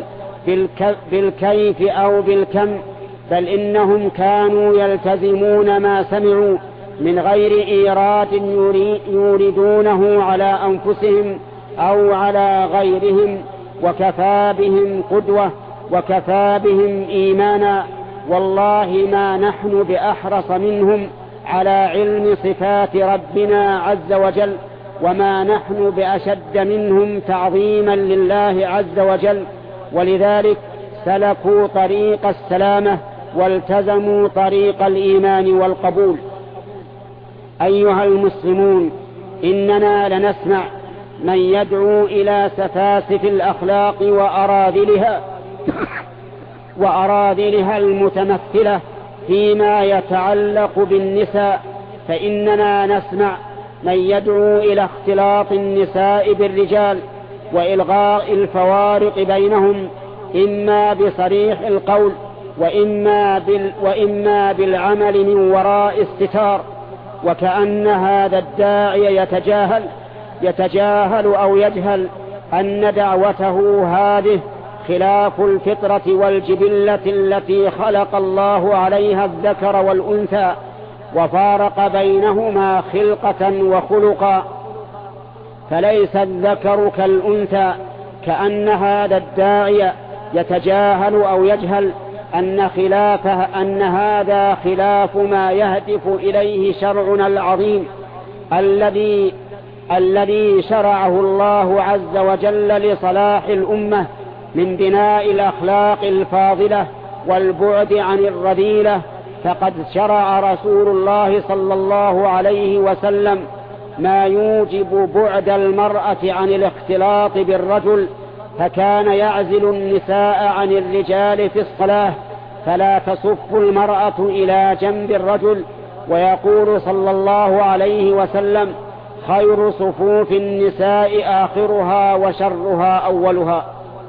بالكيف أو بالكم، بل إنهم كانوا يلتزمون ما سمعوا من غير إيراد يوردونه على أنفسهم أو على غيرهم، وكفى بهم قدوة وكفى بهم إيمانا. والله ما نحن بأحرص منهم على علم صفات ربنا عز وجل، وما نحن بأشد منهم تعظيما لله عز وجل، ولذلك سلكوا طريق السلامة والتزموا طريق الإيمان والقبول. أيها المسلمون، إننا لنسمع من يدعو إلى سفاسف الأخلاق وأراذلها وأراذلها المتمثلة فيما يتعلق بالنساء، فإننا نسمع من يدعو إلى اختلاط النساء بالرجال وإلغاء الفوارق بينهم، إما بصريح القول وإما, بال وإما بالعمل من وراء الستار. وكأن هذا الداعي يتجاهل يتجاهل أو يجهل أن دعوته هذه خلاف الفطرة والجبلة التي خلق الله عليها الذكر والأنثى، وفارق بينهما خلقة وخلقا، فليس الذكر كالأنثى. كأن هذا الداعي يتجاهل أو يجهل أن خلافه أن هذا خلاف ما يهدف إليه شرعنا العظيم الذي الذي شرعه الله عز وجل لصلاح الأمة من بناء الأخلاق الفاضلة والبعد عن الرذيلة. فقد شرع رسول الله صلى الله عليه وسلم ما يوجب بعد المرأة عن الاختلاط بالرجل، فكان يعزل النساء عن الرجال في الصلاة، فلا تصف المرأة إلى جنب الرجل. ويقول صلى الله عليه وسلم: خير صفوف النساء آخرها وشرها أولها.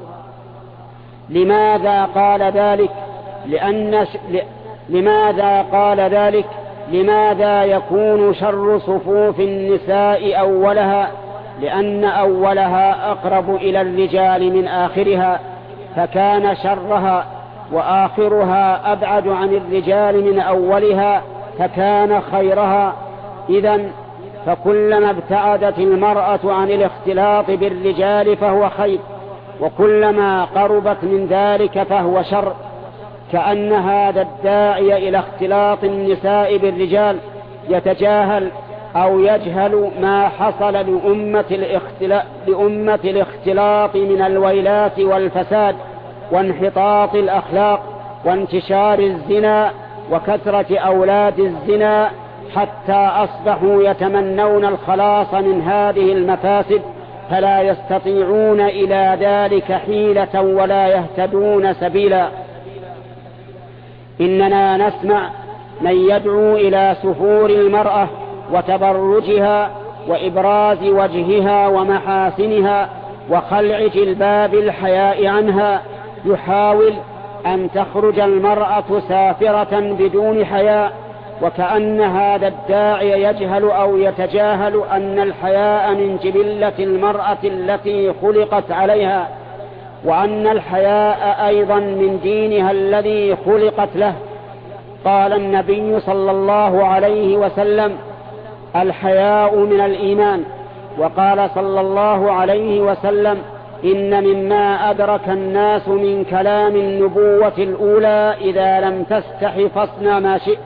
لماذا قال ذلك؟ لأن ش... ل... لماذا قال ذلك؟ لماذا يكون شر صفوف النساء أولها؟ لأن أولها أقرب إلى الرجال من آخرها، فكان شرها، وآخرها أبعد عن الرجال من أولها، فكان خيرها. إذن فكلما ابتعدت المرأة عن الاختلاط بالرجال فهو خير، وكلما قربت من ذلك فهو شر. كأن هذا الداعي إلى اختلاط النساء بالرجال يتجاهل أو يجهل ما حصل لأمة الاختلاط, لأمة الاختلاط من الويلات والفساد وانحطاط الأخلاق وانتشار الزنا وكثرة أولاد الزنا، حتى أصبحوا يتمنون الخلاص من هذه المفاسد، فلا يستطيعون إلى ذلك حيلة ولا يهتدون سبيلا. إننا نسمع من يدعو إلى سفور المرأة وتبرجها وإبراز وجهها ومحاسنها وخلع جلباب الحياء عنها، يحاول أن تخرج المرأة سافرة بدون حياء، وكأن هذا الداعي يجهل أو يتجاهل أن الحياء من جبلة المرأة التي خلقت عليها، وأن الحياء أيضا من دينها الذي خلقت له. قال النبي صلى الله عليه وسلم: الحياء من الإيمان. وقال صلى الله عليه وسلم: إن مما أدرك الناس من كلام النبوة الأولى: إذا لم تستح فاصنع ما شئت.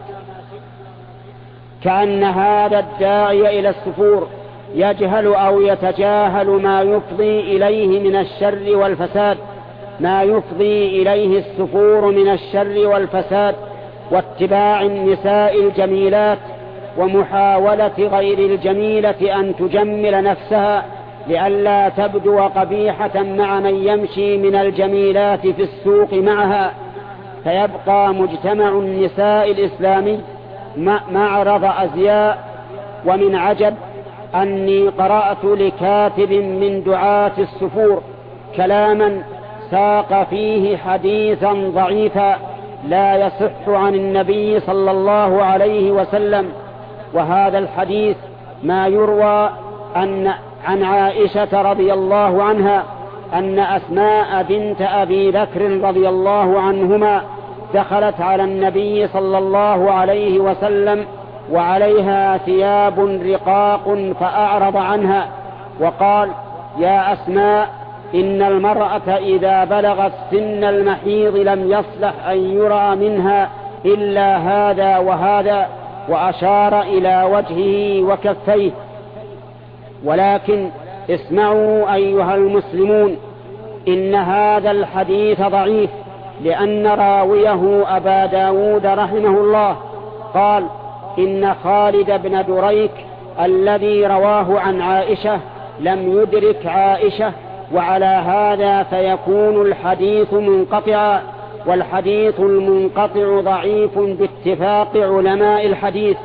كأن هذا الداعي إلى السفور يجهل أو يتجاهل ما يفضي إليه من الشر والفساد، ما يفضي إليه السفور من الشر والفساد، واتباع النساء الجميلات، ومحاولة غير الجميلة أن تجمل نفسها لئلا تبدو قبيحة مع من يمشي من الجميلات في السوق معها، فيبقى مجتمع النساء الإسلامي معرض أزياء. ومن عجب أني قرأت لكاتب من دعاة السفور كلاما ساق فيه حديثا ضعيفا لا يصح عن النبي صلى الله عليه وسلم. وهذا الحديث ما يروى أن عن عائشة رضي الله عنها أن أسماء بنت أبي بكر رضي الله عنهما دخلت على النبي صلى الله عليه وسلم وعليها ثياب رقاق فأعرض عنها وقال: يا أسماء، إن المرأة إذا بلغت سن المحيض لم يصلح أن يرى منها إلا هذا وهذا، وأشار إلى وجهه وكفيه. ولكن اسمعوا أيها المسلمون، إن هذا الحديث ضعيف، لأن راويه أبا داود رحمه الله قال: إن خالد بن دريك الذي رواه عن عائشة لم يدرك عائشة، وعلى هذا فيكون الحديث منقطعا، والحديث المنقطع ضعيف باتفاق علماء الحديث،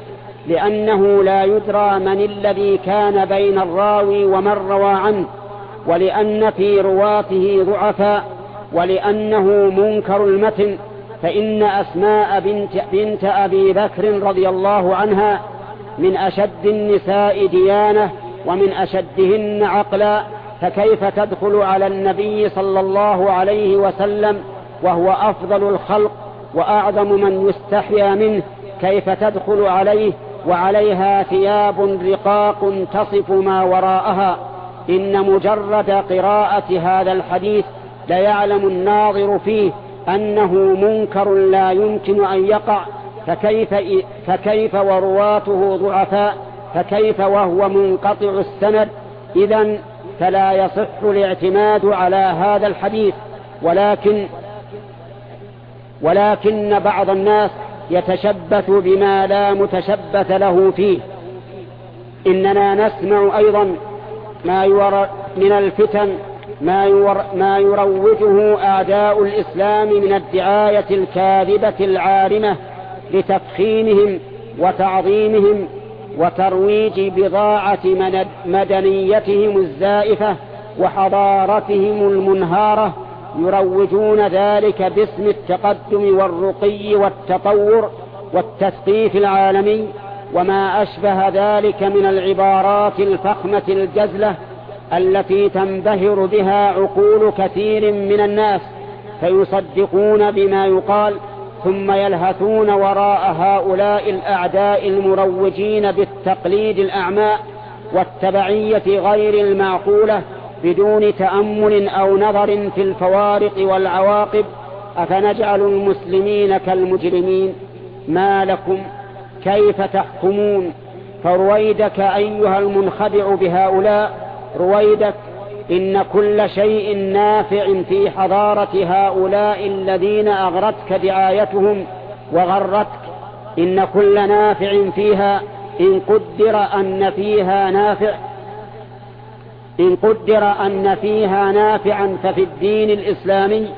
لأنه لا يدرى من الذي كان بين الراوي ومن روى عنه، ولأن في رواته ضعفاء، ولأنه منكر المتن، فإن أسماء بنت, بنت أبي بكر رضي الله عنها من أشد النساء ديانة ومن أشدهن عقلا، فكيف تدخل على النبي صلى الله عليه وسلم وهو أفضل الخلق وأعظم من يستحيا منه؟ كيف تدخل عليه وعليها ثياب رقاق تصف ما وراءها؟ إن مجرد قراءة هذا الحديث ليعلم الناظر فيه أنه منكر لا يمكن أن يقع، فكيف, فكيف ورواته ضعفاء، فكيف وهو منقطع السند؟ إذن فلا يصح الاعتماد على هذا الحديث. ولكن ولكن بعض الناس يتشبث بما لا متشبث له فيه. إننا نسمع أيضا ما يور من الفتن ما, يور ما يروجه أعداء الإسلام من الدعاية الكاذبة العارمة لتفخيمهم وتعظيمهم وترويج بضاعة مدنيتهم الزائفة وحضارتهم المنهارة، يروجون ذلك باسم التقدم والرقي والتطور والتثقيف العالمي وما أشبه ذلك من العبارات الفخمة الجزلة التي تنبهر بها عقول كثير من الناس، فيصدقون بما يقال، ثم يلهثون وراء هؤلاء الأعداء المروجين بالتقليد الأعمى والتبعية غير المعقولة بدون تأمل أو نظر في الفوارق والعواقب. أفنجعل المسلمين كالمجرمين؟ ما لكم كيف تحكمون؟ فرويدك أيها المنخدع بهؤلاء، رويدك، إن كل شيء نافع في حضارة هؤلاء الذين أغرتك دعايتهم وغرتك، إن كل نافع فيها إن قدر أن فيها نافع إن قدر أن فيها نافعا ففي الدين الإسلامي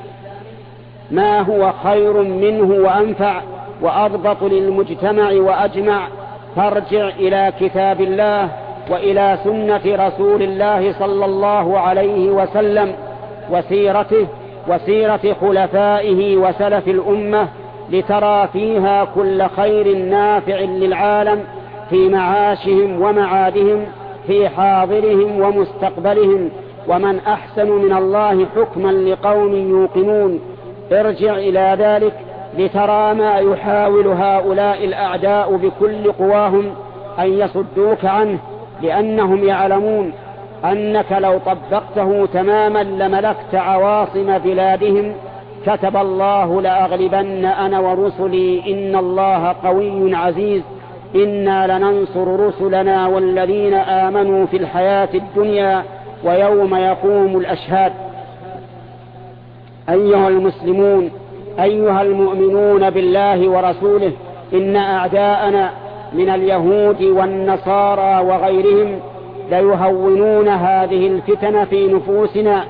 ما هو خير منه وأنفع وأضبط للمجتمع وأجمع. فارجع إلى كتاب الله وإلى سنة رسول الله صلى الله عليه وسلم وسيرته وسيرة خلفائه وسلف الأمة، لترى فيها كل خير نافع للعالم في معاشهم ومعادهم، في حاضرهم ومستقبلهم. ومن أحسن من الله حكما لقوم يوقنون. ارجع إلى ذلك لترى ما يحاول هؤلاء الأعداء بكل قواهم أن يصدوك عنه، لأنهم يعلمون أنك لو طبقته تماما لملكت عواصم بلادهم. كتب الله لأغلبن أنا ورسلي إن الله قوي عزيز، إنا لننصر رسلنا والذين آمنوا في الحياة الدنيا ويوم يقوم الأشهاد. أيها المسلمون، أيها المؤمنون بالله ورسوله، إن أعداءنا من اليهود والنصارى وغيرهم ليهونون هذه الفتن في نفوسنا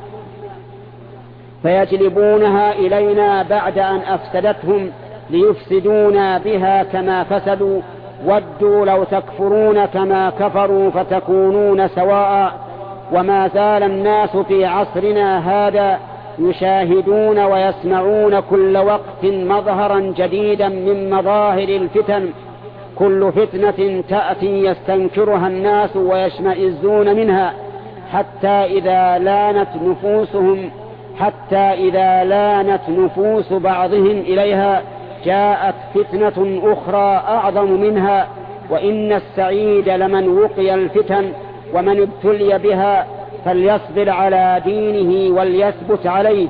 فيجلبونها إلينا بعد أن أفسدتهم ليفسدونا بها كما فسدوا. ودوا لو تكفرون كما كفروا فتكونون سواء. وما زال الناس في عصرنا هذا يشاهدون ويسمعون كل وقت مظهرا جديدا من مظاهر الفتن. كل فتنة تأتي يستنكرها الناس ويشمئزون منها، حتى إذا لانت نفوسهم حتى إذا لانت نفوس بعضهم إليها جاءت فتنة أخرى أعظم منها. وإن السعيد لمن وقي الفتن ومن ابتلي بها، فليصبر على دينه وليثبت عليه.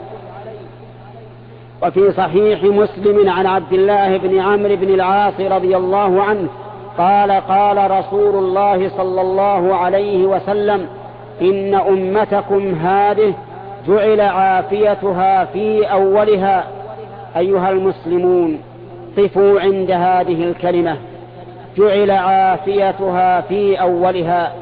وفي صحيح مسلم عن عبد الله بن عمرو بن العاص رضي الله عنه قال قال رسول الله صلى الله عليه وسلم: إن أمتكم هذه جعل عافيتها في أولها. أيها المسلمون، قفوا عند هذه الكلمة، جعل عافيتها في أولها،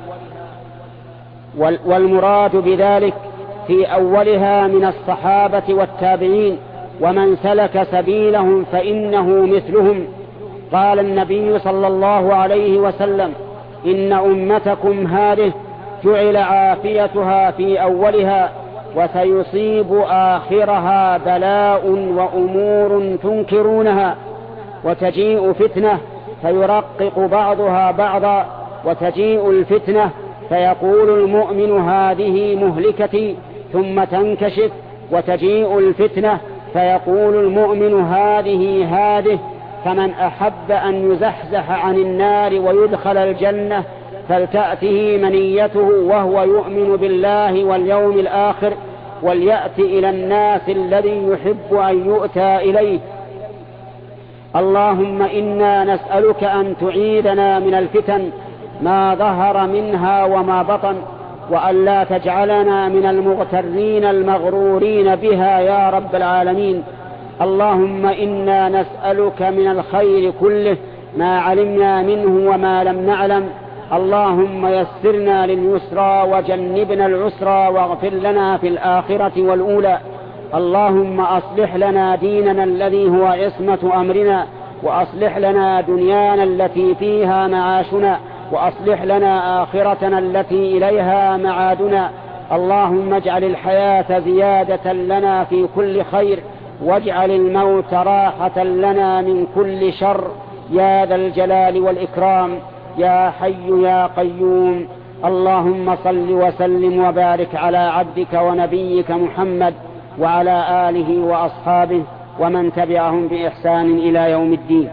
والمراد بذلك في أولها من الصحابة والتابعين ومن سلك سبيلهم فإنه مثلهم. قال النبي صلى الله عليه وسلم: إن أمتكم هذه جعل عافيتها في أولها وسيصيب آخرها بلاء وأمور تنكرونها، وتجيء فتنة فيرقق بعضها بعضا، وتجيء الفتنة فيقول المؤمن هذه مهلكتي ثم تنكشف، وتجيء الفتنة فيقول المؤمن هذه هذه. فمن أحب أن يزحزح عن النار ويدخل الجنة فلتأته منيته وهو يؤمن بالله واليوم الآخر، وليأت إلى الناس الذي يحب أن يؤتى إليه. اللهم إنا نسألك أن تعيدنا من الفتن ما ظهر منها وما بطن، وأن لا تجعلنا من المغترين المغرورين بها يا رب العالمين. اللهم إنا نسألك من الخير كله ما علمنا منه وما لم نعلم. اللهم يسرنا لليسرى وجنبنا العسرى واغفر لنا في الآخرة والأولى. اللهم أصلح لنا ديننا الذي هو عصمة أمرنا، وأصلح لنا دنيانا التي فيها معاشنا، وأصلح لنا آخرتنا التي إليها معادنا. اللهم اجعل الحياة زيادة لنا في كل خير، واجعل الموت راحة لنا من كل شر يا ذا الجلال والإكرام يا حي يا قيوم. اللهم صل وسلم وبارك على عبدك ونبيك محمد وعلى آله وأصحابه ومن تبعهم بإحسان إلى يوم الدين.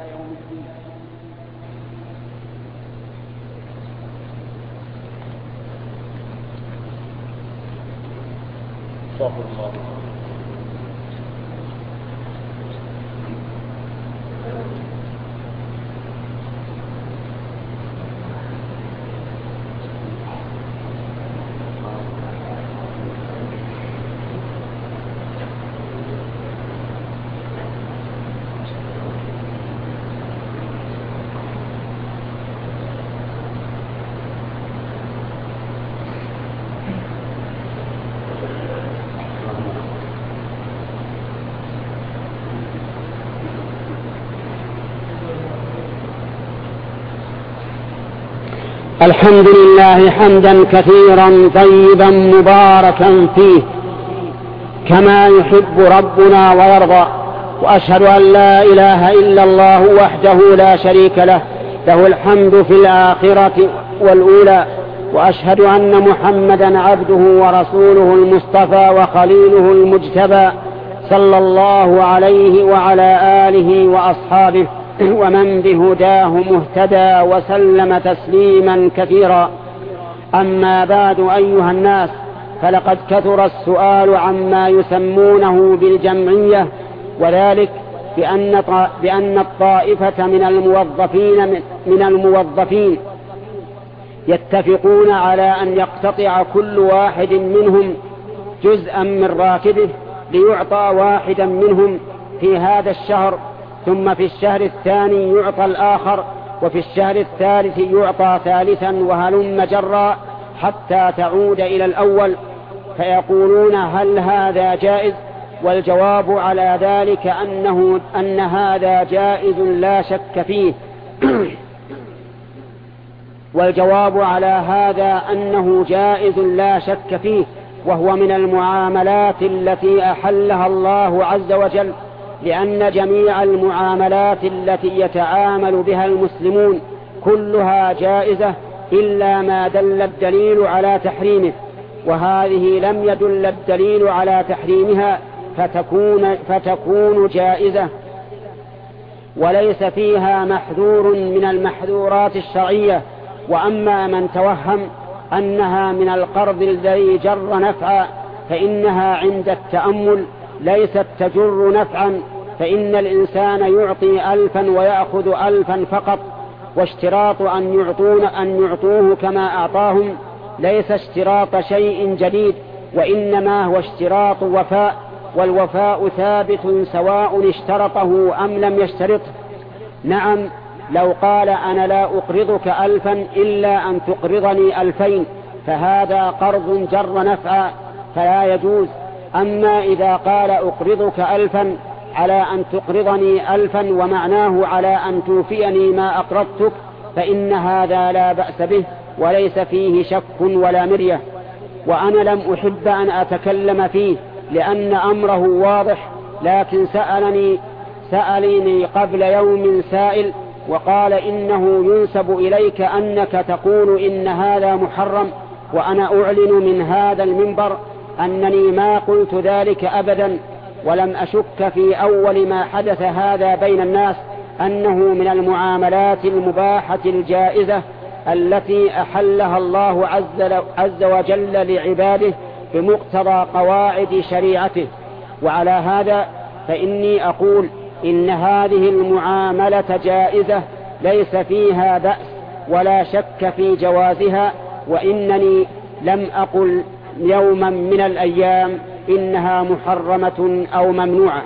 الحمد لله حمدا كثيرا طيبا مباركا فيه كما يحب ربنا ويرضى. وأشهد أن لا إله إلا الله وحده لا شريك له، له الحمد في الآخرة والأولى. وأشهد أن محمدا عبده ورسوله المصطفى وخليله المجتبى، صلى الله عليه وعلى آله وأصحابه ومن بهداه مهتدى وسلم تسليما كثيرا. أما بعد أيها الناس، فلقد كثر السؤال عما يسمونه بالجمعية، وذلك بأن بأن الطائفة من الموظفين من الموظفين يتفقون على أن يقتطع كل واحد منهم جزءا من راتبه ليعطى واحدا منهم في هذا الشهر، ثم في الشهر الثاني يعطى الآخر، وفي الشهر الثالث يعطى ثالثا، وهلم جرا حتى تعود إلى الأول. فيقولون: هل هذا جائز؟ والجواب على ذلك أنه أن هذا جائز لا شك فيه والجواب على هذا أنه جائز لا شك فيه، وهو من المعاملات التي أحلها الله عز وجل، لأن جميع المعاملات التي يتعامل بها المسلمون كلها جائزة إلا ما دل الدليل على تحريمه، وهذه لم يدل الدليل على تحريمها فتكون, فتكون جائزة وليس فيها محذور من المحذورات الشرعية. وأما من توهم أنها من القرض الذي جر نفعا فإنها عند التأمل ليست تجر نفعا، فإن الإنسان يعطي ألفا ويأخذ ألفا فقط، واشتراط أن يعطون أن يعطوه كما أعطاهم ليس اشتراط شيء جديد، وإنما هو اشتراط وفاء، والوفاء ثابت سواء اشترطه أم لم يشترطه. نعم، لو قال: أنا لا أقرضك ألفا إلا أن تقرضني ألفين، فهذا قرض جر نفعا فلا يجوز. أما إذا قال: أقرضك ألفا على أن تقرضني ألفا ومعناه على أن توفيني ما أقرضتك، فإن هذا لا بأس به وليس فيه شك ولا مرية. وأنا لم أحب أن أتكلم فيه لأن أمره واضح، لكن سألني سألني قبل يوم سائل وقال إنه ينسب إليك أنك تقول إن هذا محرم، وأنا أعلن من هذا المنبر أنني ما قلت ذلك أبدا، ولم أشك في أول ما حدث هذا بين الناس أنه من المعاملات المباحة الجائزة التي أحلها الله عز وجل لعباده بمقتضى قواعد شريعته. وعلى هذا فإني أقول إن هذه المعاملة جائزة ليس فيها بأس ولا شك في جوازها، وإنني لم أقل يوما من الأيام إنها محرمة أو ممنوعة.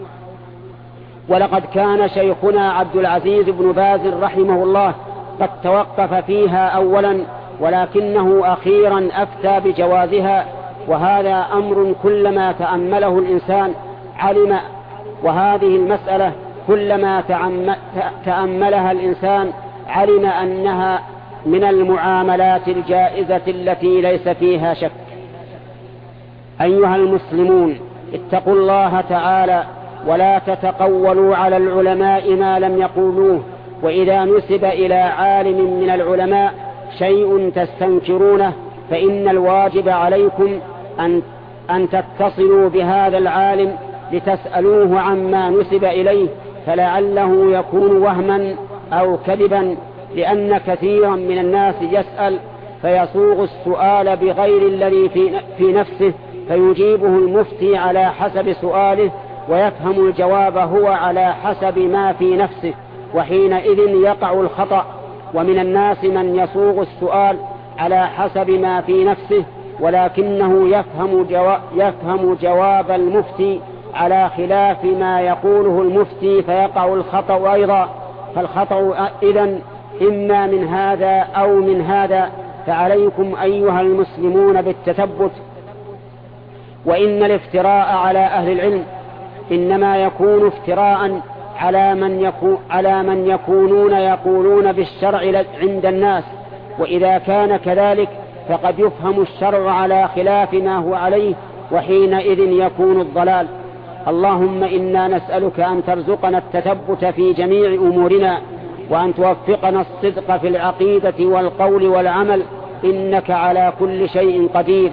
ولقد كان شيخنا عبد العزيز بن باز رحمه الله قد توقف فيها أولا، ولكنه أخيرا أفتى بجوازها، وهذا أمر كلما تأمله الإنسان علم، وهذه المسألة كلما تأملها الإنسان علم أنها من المعاملات الجائزة التي ليس فيها شك. أيها المسلمون، اتقوا الله تعالى ولا تتقولوا على العلماء ما لم يقولوه، وإذا نسب إلى عالم من العلماء شيء تستنكرونه فإن الواجب عليكم أن, أن تتصلوا بهذا العالم لتسألوه عما نسب إليه، فلعله يكون وهما أو كذبا، لأن كثيرا من الناس يسأل فيصوغ السؤال بغير الذي في نفسه فيجيبه المفتي على حسب سؤاله، ويفهم الجواب هو على حسب ما في نفسه، وحينئذ يقع الخطأ. ومن الناس من يصوغ السؤال على حسب ما في نفسه ولكنه يفهم جواب, يفهم جواب المفتي على خلاف ما يقوله المفتي فيقع الخطأ أيضا. فالخطأ إذن إما من هذا أو من هذا، فعليكم أيها المسلمون بالتثبت. وإن الافتراء على أهل العلم إنما يكون افتراء على من, يكون على من يكونون يقولون بالشرع عند الناس، وإذا كان كذلك فقد يفهم الشرع على خلاف ما هو عليه، وحينئذ يكون الضلال. اللهم إنا نسألك أن ترزقنا التثبت في جميع أمورنا، وأن توفقنا الصدق في العقيدة والقول والعمل، إنك على كل شيء قدير.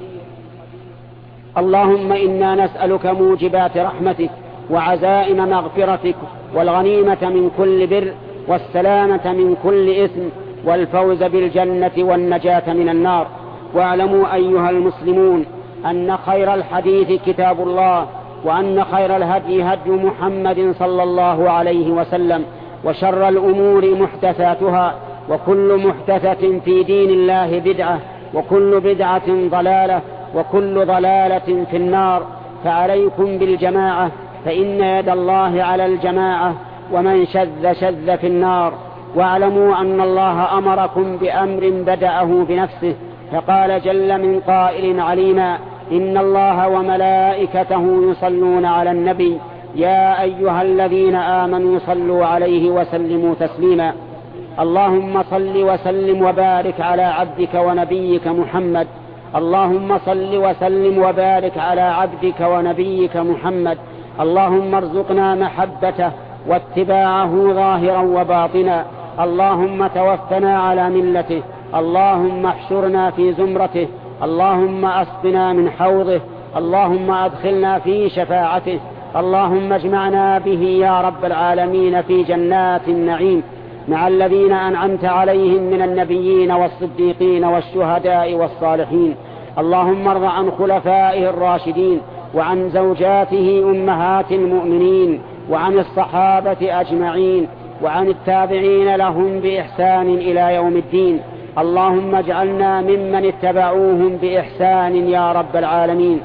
اللهم إنا نسألك موجبات رحمتك وعزائم مغفرتك والغنيمة من كل بر والسلامة من كل إثم والفوز بالجنة والنجاة من النار. واعلموا أيها المسلمون أن خير الحديث كتاب الله، وأن خير الهدي هدي محمد صلى الله عليه وسلم، وشر الأمور محدثاتها، وكل محدثة في دين الله بدعة، وكل بدعة ضلالة، وكل ضلالة في النار. فعليكم بالجماعة، فإن يد الله على الجماعة، ومن شذ شذ في النار. واعلموا أن الله أمركم بأمر بدأه بنفسه، فقال جل من قائل عليما: إن الله وملائكته يصلون على النبي يا أيها الذين آمنوا صلوا عليه وسلموا تسليما. اللهم صل وسلم وبارك على عبدك ونبيك محمد. اللهم صل وسلم وبارك على عبدك ونبيك محمد. اللهم ارزقنا محبته واتباعه ظاهرا وباطنا. اللهم توفنا على ملته. اللهم احشرنا في زمرته. اللهم أسقنا من حوضه. اللهم أدخلنا في شفاعته. اللهم اجمعنا به يا رب العالمين في جنات النعيم مع الذين أنعمت عليهم من النبيين والصديقين والشهداء والصالحين. اللهم ارض عن خلفائه الراشدين، وعن زوجاته أمهات المؤمنين، وعن الصحابة أجمعين، وعن التابعين لهم بإحسان إلى يوم الدين. اللهم اجعلنا ممن اتبعوهم بإحسان يا رب العالمين.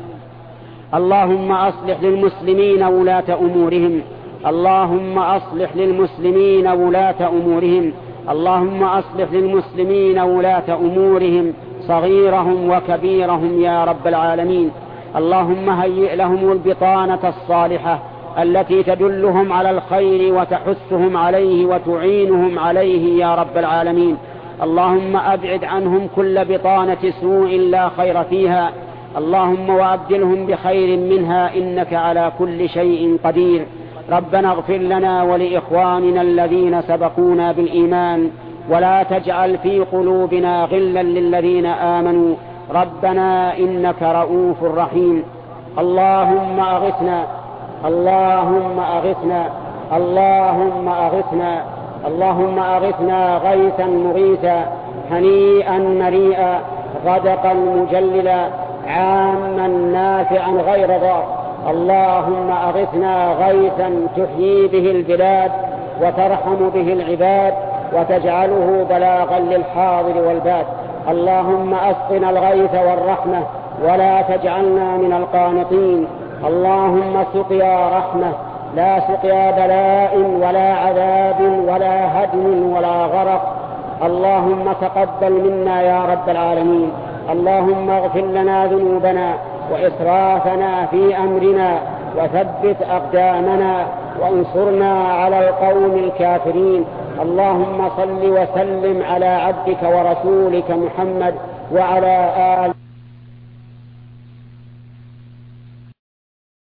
اللهم أصلح للمسلمين ولاة أمورهم. اللهم أصلح للمسلمين ولاة أمورهم. اللهم أصلح للمسلمين ولاة أمورهم صغيرهم وكبيرهم يا رب العالمين. اللهم هيئ لهم البطانة الصالحة التي تدلهم على الخير وتحثهم عليه وتعينهم عليه يا رب العالمين. اللهم أبعد عنهم كل بطانة سوء لا خير فيها، اللهم وأبدلهم بخير منها، إنك على كل شيء قدير. ربنا اغفر لنا ولإخواننا الذين سبقونا بالإيمان، ولا تجعل في قلوبنا غلا للذين آمنوا، ربنا إنك رؤوف رحيم. اللهم أغثنا اللهم أغثنا اللهم أغثنا اللهم أغثنا غيثا مغيثا، هنيئا مريئا، غدقا مجللا، عاما نافعا غير ضار. اللهم أغثنا غيثا تحيي به البلاد وترحم به العباد وتجعله بلاغا للحاضر والباد. اللهم أسقنا الغيث والرحمة ولا تجعلنا من القانطين. اللهم سقيا رحمة لا سقيا بلاء ولا عذاب ولا هدم ولا غرق. اللهم تقبل منا يا رب العالمين. اللهم اغفر لنا ذنوبنا وإسرافنا في أمرنا وثبت أقدامنا وانصرنا على القوم الكافرين. اللهم صل وسلم على عبدك ورسولك محمد وعلى آله